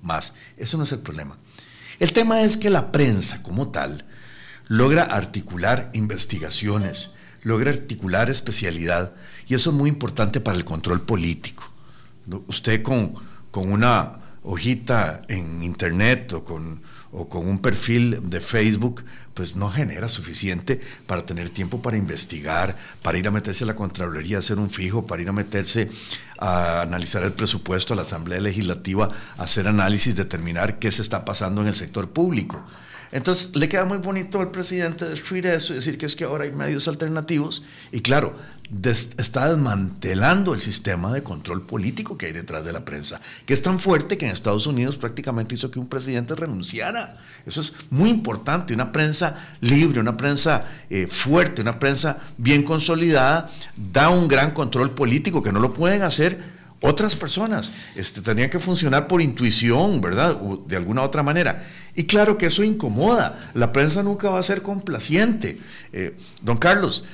más. Eso no es el problema. El tema es que la prensa como tal logra articular investigaciones, logra articular especialidad, y eso es muy importante para el control político. Usted con una hojita en internet o con un perfil de Facebook, pues no genera suficiente para tener tiempo para investigar, para ir a meterse a la Contraloría, hacer un fijo, para ir a meterse a analizar el presupuesto a la Asamblea Legislativa, hacer análisis, determinar qué se está pasando en el sector público. Entonces le queda muy bonito al presidente destruir eso y decir que es que ahora hay medios alternativos, y claro, está desmantelando el sistema de control político que hay detrás de la prensa, que es tan fuerte que en Estados Unidos prácticamente hizo que un presidente renunciara. Eso es muy importante. Una prensa libre, una prensa fuerte, una prensa bien consolidada da un gran control político que no lo pueden hacer otras personas. Tenían que funcionar por intuición, ¿verdad? O de alguna otra manera. Y claro que eso incomoda. La prensa nunca va a ser complaciente. Don Carlos,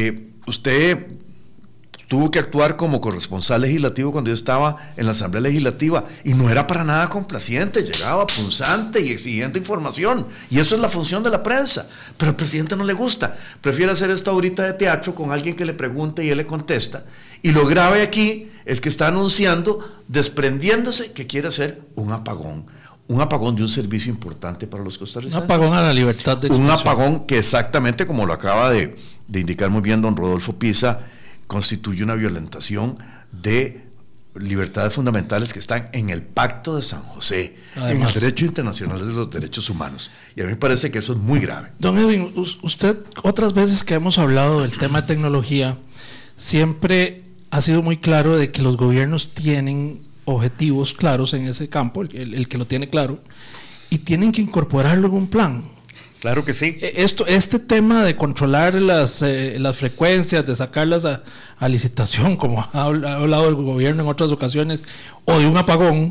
usted tuvo que actuar como corresponsal legislativo cuando yo estaba en la Asamblea Legislativa, y no era para nada complaciente, llegaba punzante y exigiendo información, y eso es la función de la prensa, pero al presidente no le gusta, prefiere hacer esta horita de teatro con alguien que le pregunte y él le contesta, y lo grave aquí es que está anunciando, desprendiéndose, que quiere hacer un apagón de un servicio importante para los costarricenses. Un apagón a la libertad de expresión. Un apagón que, exactamente como lo acaba de indicar muy bien don Rodolfo Pisa, constituye una violentación de libertades fundamentales que están en el Pacto de San José, además, en el derecho internacional de los derechos humanos. Y a mí me parece que eso es muy grave. Don Edwin, usted, otras veces que hemos hablado del tema de tecnología, siempre ha sido muy claro de que los gobiernos tienen objetivos claros en ese campo, el que lo tiene claro, y tienen que incorporarlo en un plan. Claro que sí. Este tema de controlar las frecuencias, de sacarlas a licitación, como ha hablado el gobierno en otras ocasiones, o de un apagón,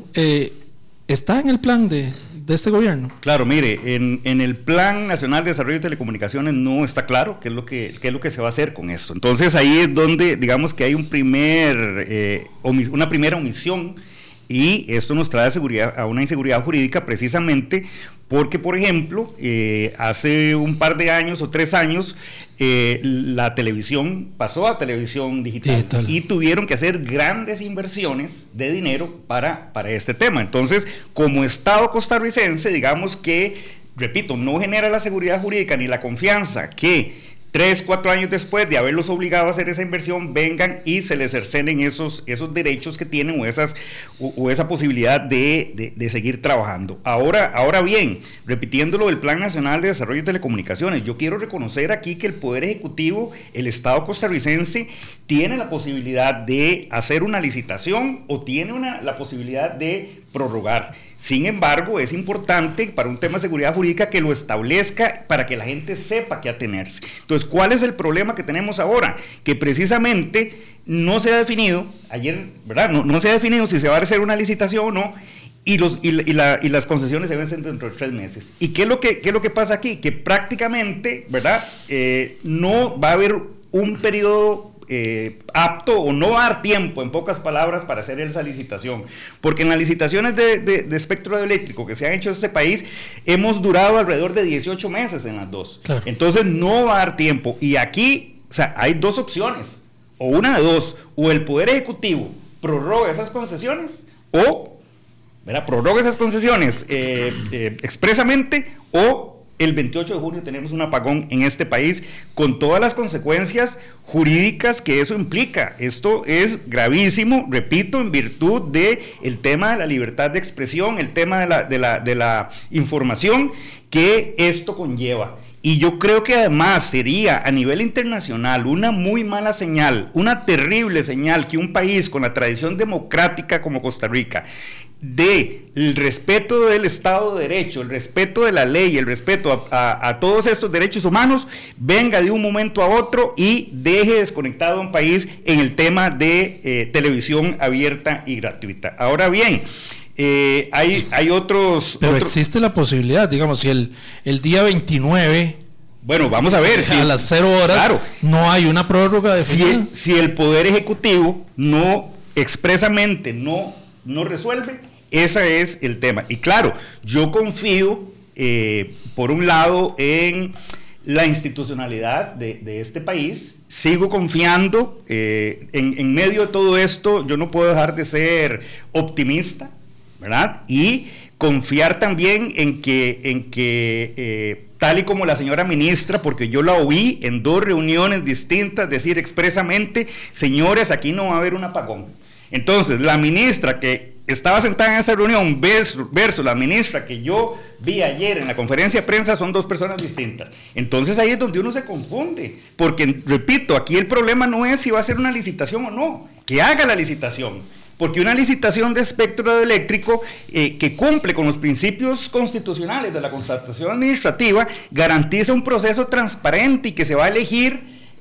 ¿está en el plan de este gobierno? Claro, mire, en el Plan Nacional de Desarrollo de Telecomunicaciones no está claro qué es lo que se va a hacer con esto. Entonces ahí es donde, digamos, que hay una primera omisión, y esto nos trae a una inseguridad jurídica, precisamente porque, por ejemplo, hace un par de años o 3 años, la televisión pasó a televisión digital y tuvieron que hacer grandes inversiones de dinero para este tema. Entonces, como Estado costarricense, digamos que, repito, no genera la seguridad jurídica ni la confianza que 3, 4 años después de haberlos obligado a hacer esa inversión, vengan y se les cercenen esos derechos que tienen o esa posibilidad de seguir trabajando. Ahora bien, repitiéndolo del Plan Nacional de Desarrollo de Telecomunicaciones, yo quiero reconocer aquí que el Poder Ejecutivo, el Estado costarricense, tiene la posibilidad de hacer una licitación o tiene la posibilidad de prorrogar. Sin embargo, es importante para un tema de seguridad jurídica que lo establezca para que la gente sepa qué atenerse. Entonces, ¿cuál es el problema que tenemos ahora? Que precisamente no se ha definido, ayer, ¿verdad? No se ha definido si se va a hacer una licitación o no, y las concesiones se vencen dentro de 3 meses. ¿Y qué es lo que pasa aquí? Que prácticamente, ¿verdad? No va a haber un periodo apto, o no va a dar tiempo, en pocas palabras, para hacer esa licitación, porque en las licitaciones de espectro eléctrico que se han hecho en este país hemos durado alrededor de 18 meses en las dos. Claro. Entonces no va a dar tiempo, y aquí, o sea, hay 2 opciones, o una de 2: o el Poder Ejecutivo prorroga esas concesiones, o prorroga esas concesiones expresamente, o el 28 de junio tenemos un apagón en este país con todas las consecuencias jurídicas que eso implica. Esto es gravísimo, repito, en virtud del tema de la libertad de expresión, el tema de la información que esto conlleva. Y yo creo que además sería a nivel internacional una muy mala señal, una terrible señal, que un país con la tradición democrática como Costa Rica, del respeto del Estado de Derecho, el respeto de la ley, el respeto a todos estos derechos humanos, venga de un momento a otro y deje desconectado a un país en el tema de televisión abierta y gratuita. Ahora bien, hay otros... Pero existe la posibilidad, digamos, si el día 29... Bueno, vamos a ver si a las 0 horas, claro, no hay una prórroga definida. Si el Poder Ejecutivo no expresamente no resuelve, Ese es el tema. Y claro, yo confío, por un lado, en la institucionalidad de este país. Sigo confiando en medio de todo esto. Yo no puedo dejar de ser optimista, ¿verdad? Y confiar también en que tal y como la señora ministra, porque yo la oí en 2 reuniones distintas decir expresamente, señores, aquí no va a haber un apagón. Entonces, la ministra que estaba sentada en esa reunión versus la ministra que yo vi ayer en la conferencia de prensa son 2 personas distintas. Entonces ahí es donde uno se confunde, porque repito, aquí el problema no es si va a ser una licitación o no, que haga la licitación, porque una licitación de espectro radioeléctrico que cumple con los principios constitucionales de la contratación administrativa garantiza un proceso transparente y que se va a elegir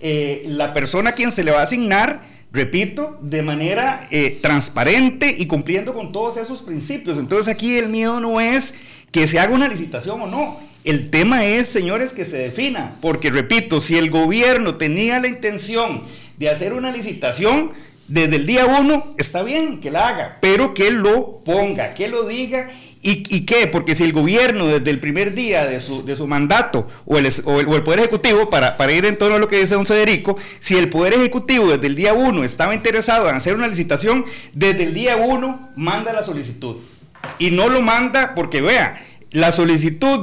la persona a quien se le va a asignar, repito, de manera transparente y cumpliendo con todos esos principios. Entonces aquí el miedo no es que se haga una licitación o no. El tema es, señores, que se defina. Porque, repito, si el gobierno tenía la intención de hacer una licitación, desde el día 1 está bien que la haga, pero que lo ponga, que lo diga. ¿Y qué? Porque si el gobierno desde el primer día de su mandato o el Poder Ejecutivo, para ir en torno a lo que dice don Federico, si el Poder Ejecutivo desde el día 1 estaba interesado en hacer una licitación, desde el día 1 manda la solicitud. Y no lo manda porque, vea, la solicitud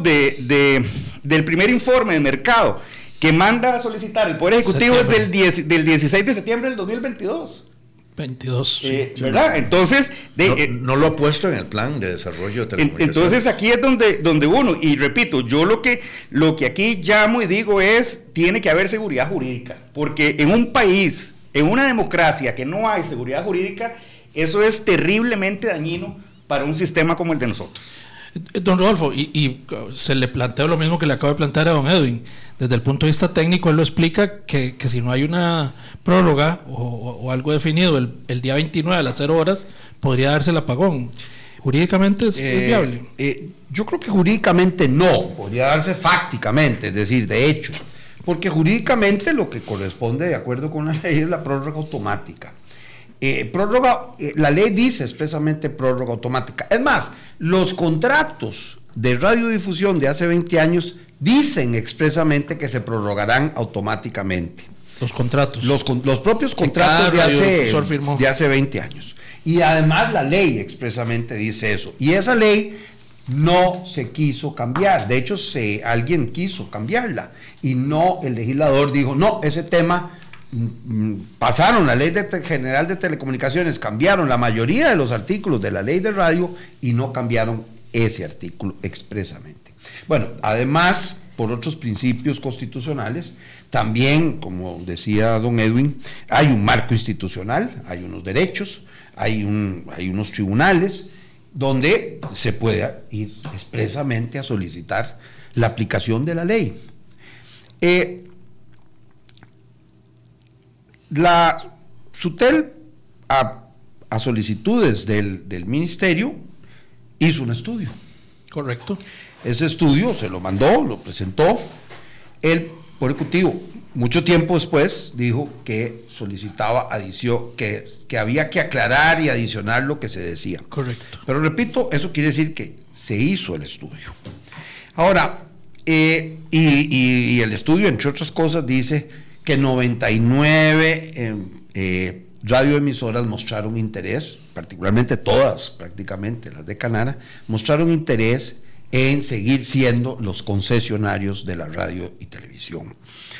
del primer informe de mercado que manda a solicitar el Poder Ejecutivo es del 16 de septiembre del 2022. 22. ¿Verdad? Entonces no lo ha puesto en el plan de desarrollo de telecomunicaciones. Entonces aquí es donde uno, y repito, yo lo que aquí llamo y digo es, tiene que haber seguridad jurídica, porque en un país, en una democracia que no hay seguridad jurídica, eso es terriblemente dañino para un sistema como el de nosotros. Don Rodolfo, y se le plantea lo mismo que le acabo de plantear a don Edwin. Desde el punto de vista técnico, él lo explica que si no hay una prórroga o algo definido el día 29 a las 0 horas, podría darse el apagón. ¿Jurídicamente es viable? Yo creo que jurídicamente no, podría darse fácticamente, es decir, de hecho, porque jurídicamente lo que corresponde de acuerdo con la ley es la prórroga automática. La ley dice expresamente prórroga automática. Es más, los contratos de radiodifusión de hace 20 años dicen expresamente que se prorrogarán automáticamente. Los contratos. Los propios contratos de hace 20 años. Y además la ley expresamente dice eso. Y esa ley no se quiso cambiar. De hecho, alguien quiso cambiarla. Y no, el legislador dijo, no, ese tema... pasaron la ley general de telecomunicaciones, cambiaron la mayoría de los artículos de la ley de radio y no cambiaron ese artículo expresamente. Bueno, además, por otros principios constitucionales, también, como decía don Edwin, hay un marco institucional, hay unos derechos, hay unos tribunales donde se puede ir expresamente a solicitar la aplicación de la ley. La SUTEL, a solicitudes del ministerio, hizo un estudio. Correcto. Ese estudio se lo mandó, lo presentó. El Poder Ejecutivo, mucho tiempo después, dijo que solicitaba que había que aclarar y adicionar lo que se decía. Correcto. Pero repito, eso quiere decir que se hizo el estudio. Ahora, y el estudio, entre otras cosas, dice que 99 radioemisoras mostraron interés, particularmente todas, prácticamente las de Canara, mostraron interés en seguir siendo los concesionarios de la radio y televisión.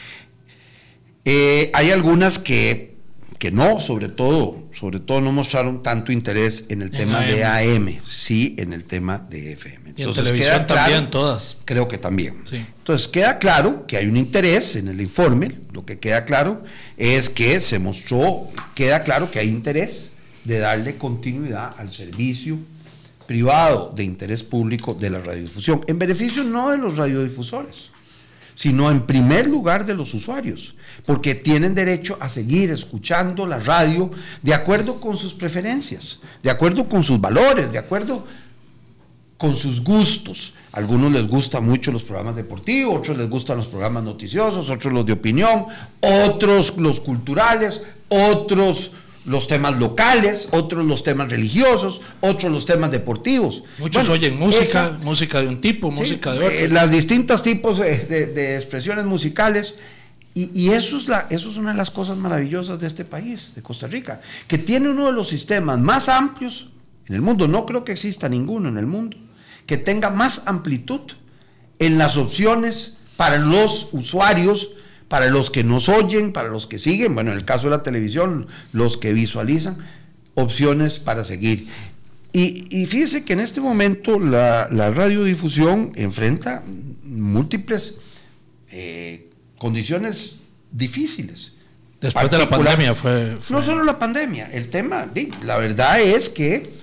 Hay algunas que no, sobre todo no mostraron tanto interés en el tema de AM, sí en el tema de FM. Y en televisión también, todas. Creo que también. Sí. Entonces queda claro que hay un interés en el informe, lo que queda claro es que queda claro que hay interés de darle continuidad al servicio privado de interés público de la radiodifusión, en beneficio no de los radiodifusores, sino en primer lugar de los usuarios, porque tienen derecho a seguir escuchando la radio de acuerdo con sus preferencias, de acuerdo con sus valores, de acuerdo con sus gustos. A algunos les gustan mucho los programas deportivos, otros les gustan los programas noticiosos, otros los de opinión, otros los culturales, otros los temas locales, otros los temas religiosos, otros los temas deportivos. Muchos oyen música de un tipo, música de otro. Las distintos tipos de expresiones musicales. Y eso es una de las cosas maravillosas de este país, de Costa Rica, que tiene uno de los sistemas más amplios en el mundo. No creo que exista ninguno en el mundo que tenga más amplitud en las opciones para los usuarios, para los que nos oyen, para los que siguen, bueno, en el caso de la televisión, los que visualizan, opciones para seguir. Y fíjese que en este momento la radiodifusión enfrenta múltiples condiciones difíciles. Después de la pandemia fue... No solo la pandemia, el tema, la verdad es que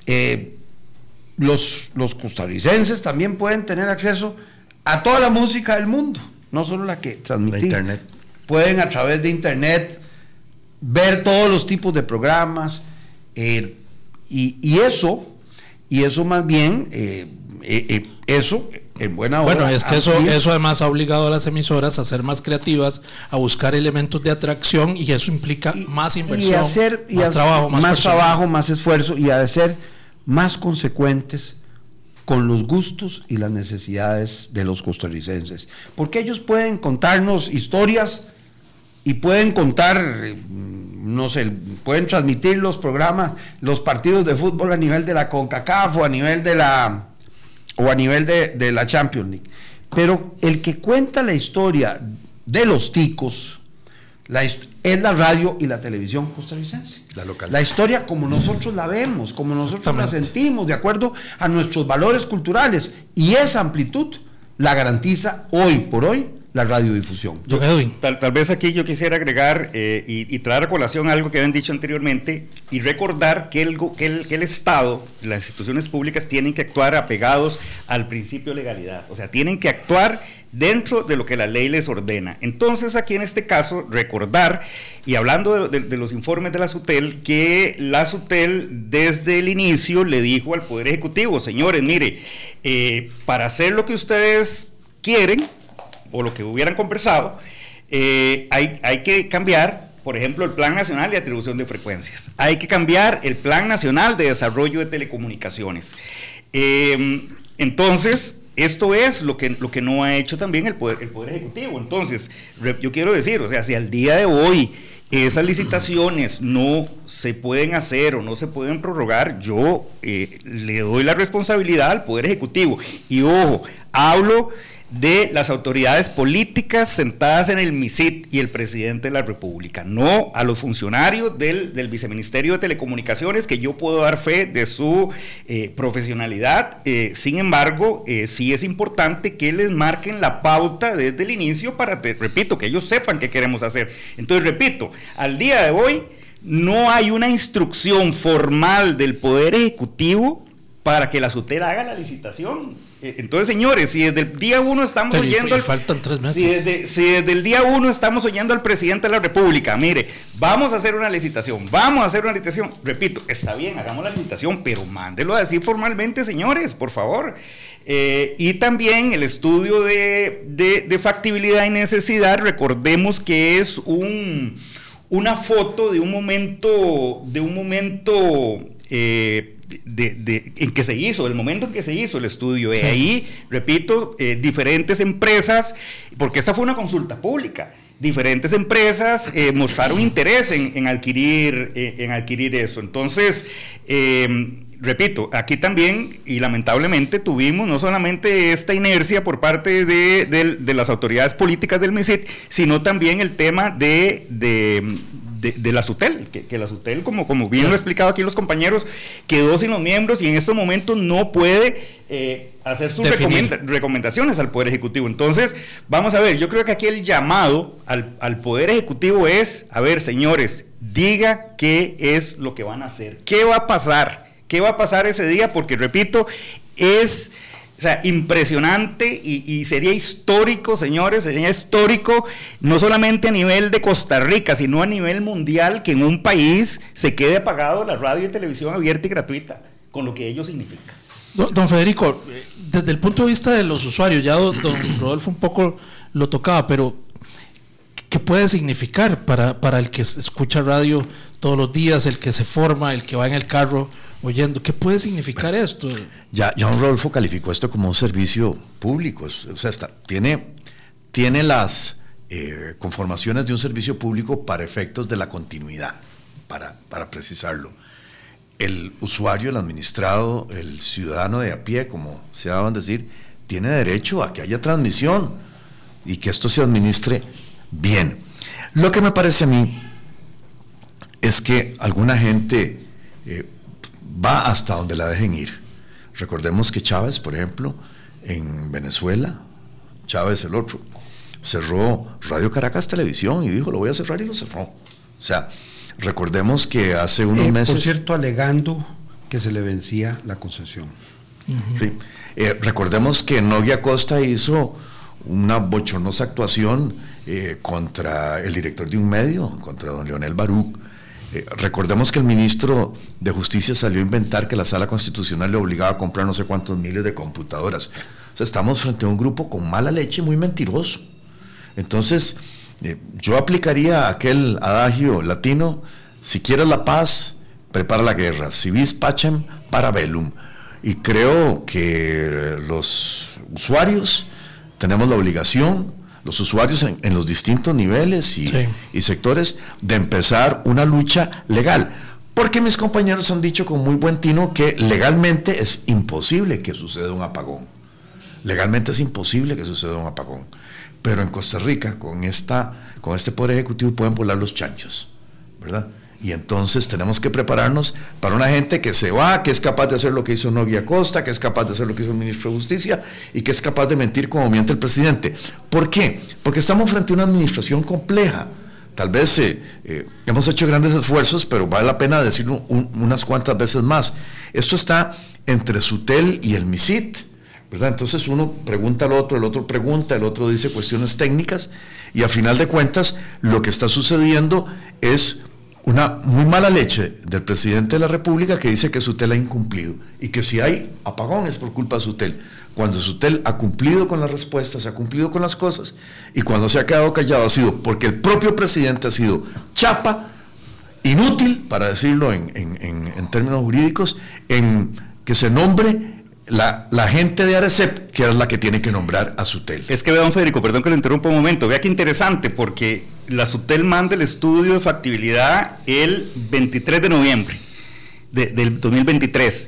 los costarricenses también pueden tener acceso a toda la música del mundo, no solo la que transmití. Internet. Pueden a través de internet ver todos los tipos de programas, y eso más bien, eso en buena hora. Bueno, es que eso además ha obligado a las emisoras a ser más creativas, a buscar elementos de atracción, y eso implica más inversión, más trabajo, más esfuerzo, y a ser más consecuentes con los gustos y las necesidades de los costarricenses, porque ellos pueden contarnos historias y pueden contar, no sé, pueden transmitir los programas, los partidos de fútbol a nivel de la CONCACAF o a nivel de la Champions League, pero el que cuenta la historia de los ticos es la radio y la televisión costarricense. La historia como nosotros la vemos, como nosotros la sentimos, de acuerdo a nuestros valores culturales, y esa amplitud la garantiza hoy por hoy la radiodifusión. Tal vez aquí yo quisiera agregar y traer a colación algo que habían dicho anteriormente, y recordar que el Estado, las instituciones públicas tienen que actuar apegados al principio de legalidad, o sea, tienen que actuar dentro de lo que la ley les ordena. Entonces, aquí en este caso, recordar, y hablando de los informes de la SUTEL, que la SUTEL desde el inicio le dijo al Poder Ejecutivo: señores, mire, para hacer lo que ustedes quieren, o lo que hubieran conversado, hay que cambiar, por ejemplo, el Plan Nacional de Atribución de Frecuencias, hay que cambiar el Plan Nacional de Desarrollo de Telecomunicaciones. Entonces, esto es lo que no ha hecho también el Poder Ejecutivo. Entonces, yo quiero decir, o sea, si al día de hoy esas licitaciones no se pueden hacer o no se pueden prorrogar, yo le doy la responsabilidad al Poder Ejecutivo. Y ojo, hablo de las autoridades políticas sentadas en el MISIT y el presidente de la República, no a los funcionarios del Viceministerio de Telecomunicaciones, que yo puedo dar fe de su profesionalidad. Sin embargo, sí es importante que les marquen la pauta desde el inicio para, repito, que ellos sepan qué queremos hacer. Entonces, repito, al día de hoy no hay una instrucción formal del Poder Ejecutivo para que la SUTEL haga la licitación. Entonces, señores, si desde el día 1 estamos oyendo... faltan 3 meses. Si desde el día 1 estamos oyendo al presidente de la República: mire, vamos a hacer una licitación, repito, está bien, hagamos la licitación, pero mándelo a decir formalmente, señores, por favor. Y también el estudio de factibilidad y necesidad, recordemos que es una foto de un momento en que se hizo, el momento en que se hizo el estudio. Sí. Ahí, repito, diferentes empresas, porque esta fue una consulta pública, diferentes empresas mostraron interés en adquirir eso. Entonces, repito, aquí también, y lamentablemente tuvimos no solamente esta inercia por parte de las autoridades políticas del MISIT, sino también el tema de la SUTEL, que la SUTEL, como bien lo han explicado aquí los compañeros, quedó sin los miembros y en estos momentos no puede hacer sus recomendaciones al Poder Ejecutivo. Entonces, vamos a ver, yo creo que aquí el llamado al Poder Ejecutivo es: a ver, señores, diga qué es lo que van a hacer, qué va a pasar ese día, porque repito, es... O sea, impresionante y sería histórico, señores, sería histórico, no solamente a nivel de Costa Rica, sino a nivel mundial, que en un país se quede apagado la radio y televisión abierta y gratuita, con lo que ello significa. Don Federico, desde el punto de vista de los usuarios, ya don Rodolfo un poco lo tocaba, pero ¿qué puede significar para el que escucha radio todos los días, el que se forma, el que va en el carro oyendo. ¿Qué puede significar esto? Ya don Rodolfo calificó esto como un servicio público, o sea, tiene las conformaciones de un servicio público para efectos de la continuidad, para precisarlo. El usuario, el administrado, el ciudadano de a pie, como se daban a decir, tiene derecho a que haya transmisión y que esto se administre bien. Lo que me parece a mí es que alguna gente va hasta donde la dejen ir. Recordemos que Chávez, por ejemplo, en Venezuela, Chávez el otro, cerró Radio Caracas Televisión y dijo, lo voy a cerrar, y lo cerró. O sea, recordemos que hace unos meses... Por cierto, alegando que se le vencía la concesión. Sí. Recordemos que Nogui Acosta hizo una bochornosa actuación contra el director de un medio, contra don Leonel Baruch. Recordemos que el ministro de Justicia salió a inventar que la Sala Constitucional le obligaba a comprar no sé cuántos miles de computadoras. O sea, estamos frente a un grupo con mala leche, muy mentiroso. Entonces, yo aplicaría aquel adagio latino: si quieres la paz, prepara la guerra, si vis pacem, para bellum. Y creo que los usuarios tenemos la obligación, los usuarios en los distintos niveles y sectores, de empezar una lucha legal. Porque mis compañeros han dicho con muy buen tino que legalmente es imposible que suceda un apagón. Legalmente es imposible que suceda un apagón. Pero en Costa Rica, con este Poder Ejecutivo, pueden volar los chanchos, ¿verdad? Y entonces tenemos que prepararnos para una gente que se va, que es capaz de hacer lo que hizo Nogui Acosta, que es capaz de hacer lo que hizo el ministro de Justicia y que es capaz de mentir como miente el presidente. ¿Por qué? Porque estamos frente a una administración compleja. Tal vez hemos hecho grandes esfuerzos, pero vale la pena decirlo unas cuantas veces más. Esto está entre SUTEL y el MISIT, ¿verdad? Entonces uno pregunta al otro, el otro pregunta, el otro dice cuestiones técnicas, y a final de cuentas lo que está sucediendo es una muy mala leche del presidente de la República, que dice que SUTEL ha incumplido y que si hay apagón es por culpa de SUTEL, cuando SUTEL ha cumplido con las respuestas, ha cumplido con las cosas, y cuando se ha quedado callado ha sido porque el propio presidente ha sido chapa, inútil, para decirlo en términos jurídicos, en que se nombre la gente de ARECEP, que es la que tiene que nombrar a SUTEL. Es que vea, don Federico, perdón que lo interrumpa un momento, vea qué interesante, porque la SUTEL manda el estudio de factibilidad el 23 de noviembre del 2023,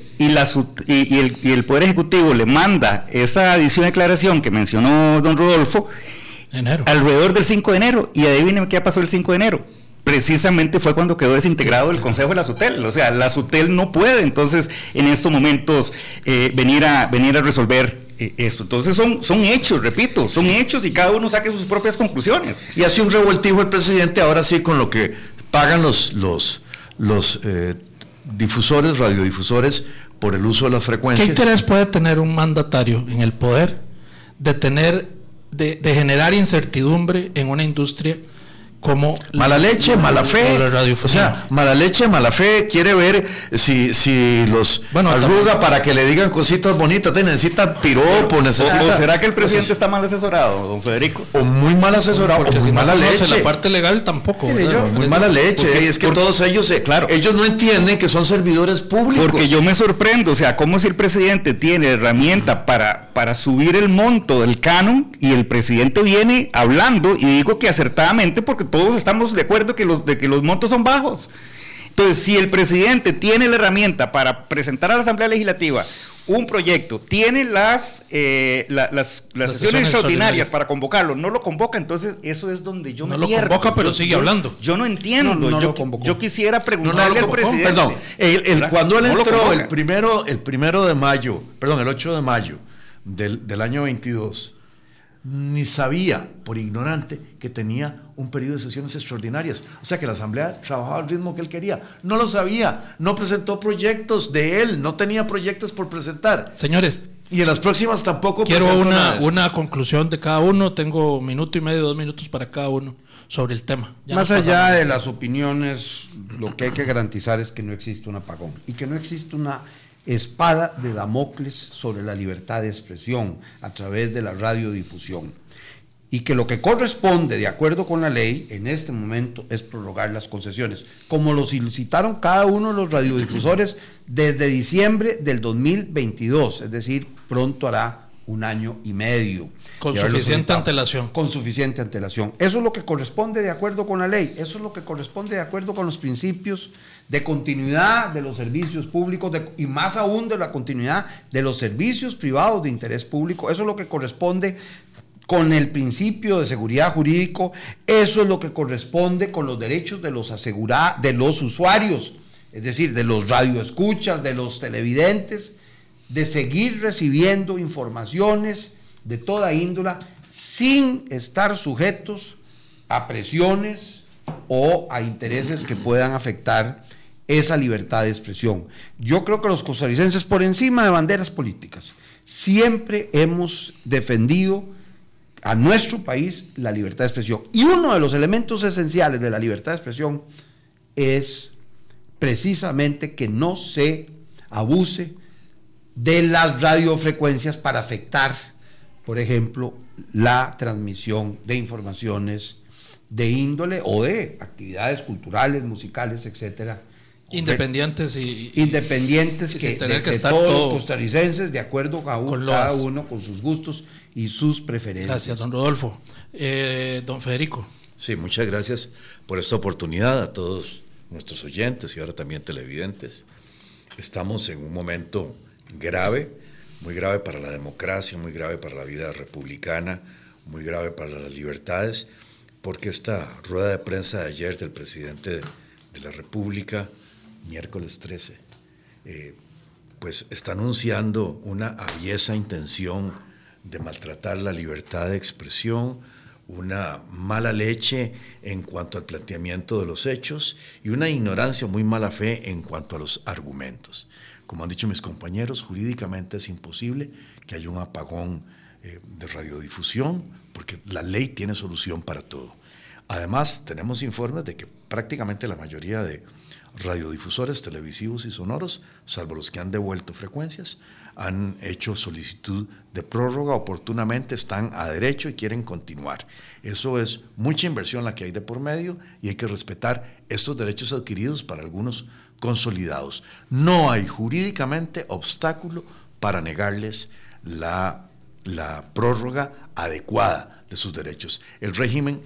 y el Poder Ejecutivo le manda esa adición de declaración que mencionó don Rodolfo alrededor del 5 de enero, y adivinen qué pasó el 5 de enero. Precisamente fue cuando quedó desintegrado el Consejo de la SUTEL. O sea, la SUTEL no puede entonces en estos momentos venir a resolver esto. Entonces son hechos, repito, son hechos, y cada uno saque sus propias conclusiones. Y hace un revoltijo el presidente ahora sí con lo que pagan los difusores, radiodifusores, por el uso de las frecuencias. ¿Qué interés puede tener un mandatario en el poder de generar incertidumbre en una industria como mala leche, mala fe? O sea, mala leche, mala fe, quiere ver si los arruga para que le digan cositas bonitas, necesita piropo, necesita... ¿O será que el presidente está mal asesorado, don Federico? O muy mal asesorado, porque o muy mala leche. La parte legal tampoco. Muy mala leche, y es que todos ellos, ellos no entienden que son servidores públicos. Porque yo me sorprendo, o sea, como si el presidente tiene herramienta para subir el monto del canon, y el presidente viene hablando, y digo que acertadamente, porque todos estamos de acuerdo de que los montos son bajos. Entonces, si el presidente tiene la herramienta para presentar a la Asamblea Legislativa un proyecto, tiene las sesiones extraordinarias para convocarlo, no lo convoca, entonces eso es donde yo me pierdo. No lo convoca, pero sigue hablando. Yo no entiendo. Yo quisiera preguntarle al presidente. Perdón, cuando él entró el 8 de mayo del año 22, ni sabía, por ignorante, que tenía un periodo de sesiones extraordinarias. O sea que la Asamblea trabajaba al ritmo que él quería. No lo sabía, no presentó proyectos de él, no tenía proyectos por presentar. Señores, y en las próximas tampoco quiero una conclusión de cada uno. Tengo 1 minuto y medio, 2 minutos para cada uno sobre el tema. Más allá de las opiniones, lo que hay que garantizar es que no existe un apagón y que no existe una espada de Damocles sobre la libertad de expresión a través de la radiodifusión. y que lo que corresponde, de acuerdo con la ley, en este momento es prorrogar las concesiones, como lo solicitaron cada uno de los radiodifusores desde diciembre del 2022, es decir, pronto hará 1 año y medio. Con suficiente antelación. Con suficiente antelación. Eso es lo que corresponde de acuerdo con la ley, eso es lo que corresponde de acuerdo con los principios de continuidad de los servicios públicos y más aún de la continuidad de los servicios privados de interés público. Eso es lo que corresponde con el principio de seguridad jurídico, eso es lo que corresponde con los derechos de los usuarios, es decir, de los radioescuchas, de los televidentes, de seguir recibiendo informaciones de toda índole sin estar sujetos a presiones o a intereses que puedan afectar esa libertad de expresión. Yo creo que los costarricenses, por encima de banderas políticas, siempre hemos defendido a nuestro país la libertad de expresión. Y uno de los elementos esenciales de la libertad de expresión es precisamente que no se abuse de las radiofrecuencias para afectar, por ejemplo, la transmisión de informaciones de índole o de actividades culturales, musicales, etcétera. Independientes que todos los costarricenses, de acuerdo a cada uno con sus gustos y sus preferencias. Gracias, don Rodolfo. Don Federico. Sí, muchas gracias por esta oportunidad a todos nuestros oyentes y ahora también televidentes. Estamos en un momento grave, muy grave para la democracia, muy grave para la vida republicana, muy grave para las libertades, porque esta rueda de prensa de ayer del presidente de la República, miércoles 13, pues está anunciando una aviesa intención de maltratar la libertad de expresión, una mala leche en cuanto al planteamiento de los hechos y una ignorancia, muy mala fe en cuanto a los argumentos. Como han dicho mis compañeros, jurídicamente es imposible que haya un apagón de radiodifusión porque la ley tiene solución para todo. Además, tenemos informes de que prácticamente la mayoría de radiodifusores televisivos y sonoros, salvo los que han devuelto frecuencias, han hecho solicitud de prórroga oportunamente, están a derecho y quieren continuar. Eso es mucha inversión la que hay de por medio y hay que respetar estos derechos adquiridos para algunos consolidados. No hay jurídicamente obstáculo para negarles la prórroga adecuada de sus derechos. El régimen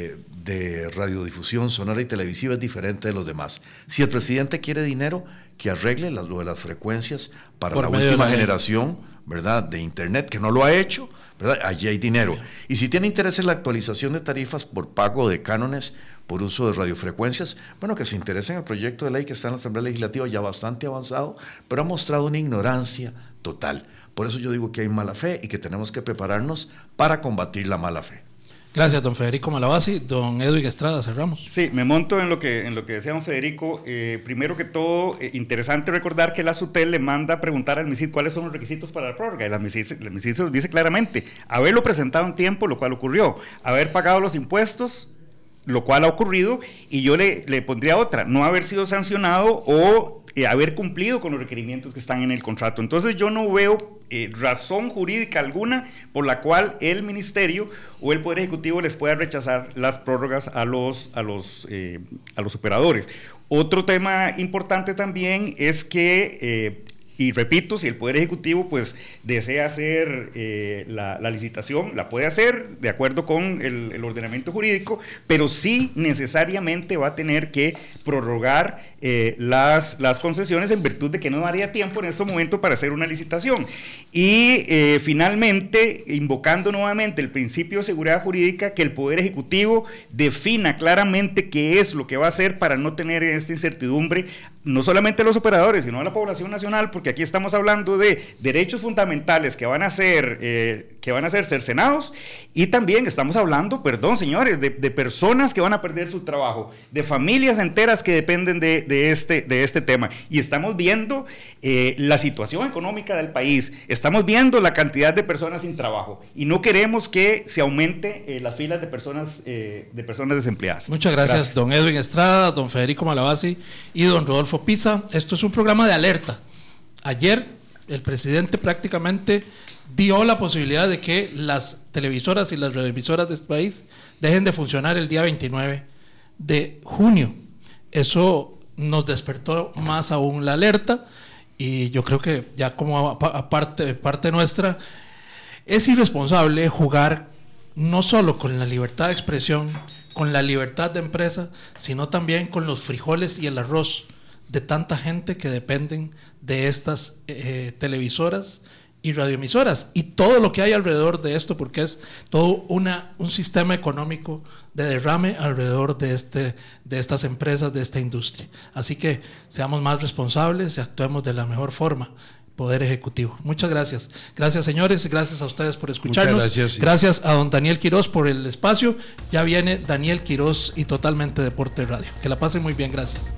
de radiodifusión sonora y televisiva es diferente de los demás. Si el presidente quiere dinero, que arregle lo de las frecuencias para la última generación, ¿verdad?, de internet, que no lo ha hecho, ¿verdad? Allí hay dinero. Y si tiene interés en la actualización de tarifas por pago de cánones por uso de radiofrecuencias, bueno, que se interese en el proyecto de ley que está en la Asamblea Legislativa, ya bastante avanzado, pero ha mostrado una ignorancia total. Por eso yo digo que hay mala fe y que tenemos que prepararnos para combatir la mala fe. Gracias, don Federico Malabasi. Don Edwin Estrada, cerramos. Sí, me monto en lo que decía don Federico. Primero que todo, interesante recordar que la SUTEL le manda a preguntar al MISID cuáles son los requisitos para la prórroga. Y la MISID se los dice claramente: haberlo presentado en tiempo, lo cual ocurrió; haber pagado los impuestos, lo cual ha ocurrido; y yo le pondría otra: no haber sido sancionado o haber cumplido con los requerimientos que están en el contrato. Entonces yo no veo razón jurídica alguna por la cual el ministerio o el Poder Ejecutivo les pueda rechazar las prórrogas a los operadores. Otro tema importante también es que y repito, si el Poder Ejecutivo pues desea hacer la licitación, la puede hacer de acuerdo con el ordenamiento jurídico, pero sí necesariamente va a tener que prorrogar las concesiones en virtud de que no daría tiempo en este momento para hacer una licitación. Y finalmente, invocando nuevamente el principio de seguridad jurídica, que el Poder Ejecutivo defina claramente qué es lo que va a hacer para no tener esta incertidumbre, no solamente a los operadores, sino a la población nacional, porque aquí estamos hablando de derechos fundamentales que van a ser cercenados, y también estamos hablando, perdón señores, de personas que van a perder su trabajo, de familias enteras que dependen de este tema, y estamos viendo la situación económica del país, estamos viendo la cantidad de personas sin trabajo, y no queremos que se aumente las filas de personas desempleadas. Muchas gracias, don Edwin Estrada, don Federico Malabasi y don Rodolfo Pizza. Esto es un programa de alerta. Ayer el presidente prácticamente dio la posibilidad de que las televisoras y las radioemisoras de este país dejen de funcionar el día 29 de junio. Eso nos despertó más aún la alerta, y yo creo que ya como parte nuestra, es irresponsable jugar no solo con la libertad de expresión, con la libertad de empresa, sino también con los frijoles y el arroz de tanta gente que dependen de estas televisoras y radioemisoras y todo lo que hay alrededor de esto, porque es todo un sistema económico de derrame alrededor de estas empresas, de esta industria. Así que seamos más responsables y actuemos de la mejor forma. Poder Ejecutivo. Muchas gracias. Gracias, señores. Gracias a ustedes por escucharnos. Muchas gracias. Gracias a don Daniel Quiroz por el espacio. Ya viene Daniel Quiroz y Totalmente Deporte Radio. Que la pasen muy bien. Gracias.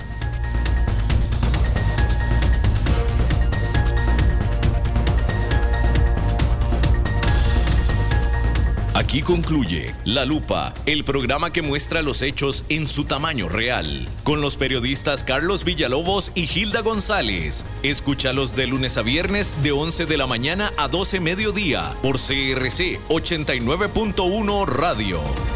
Aquí concluye La Lupa, el programa que muestra los hechos en su tamaño real, con los periodistas Carlos Villalobos y Hilda González. Escúchalos de lunes a viernes de 11 de la mañana a 12 mediodía por CRC 89.1 Radio.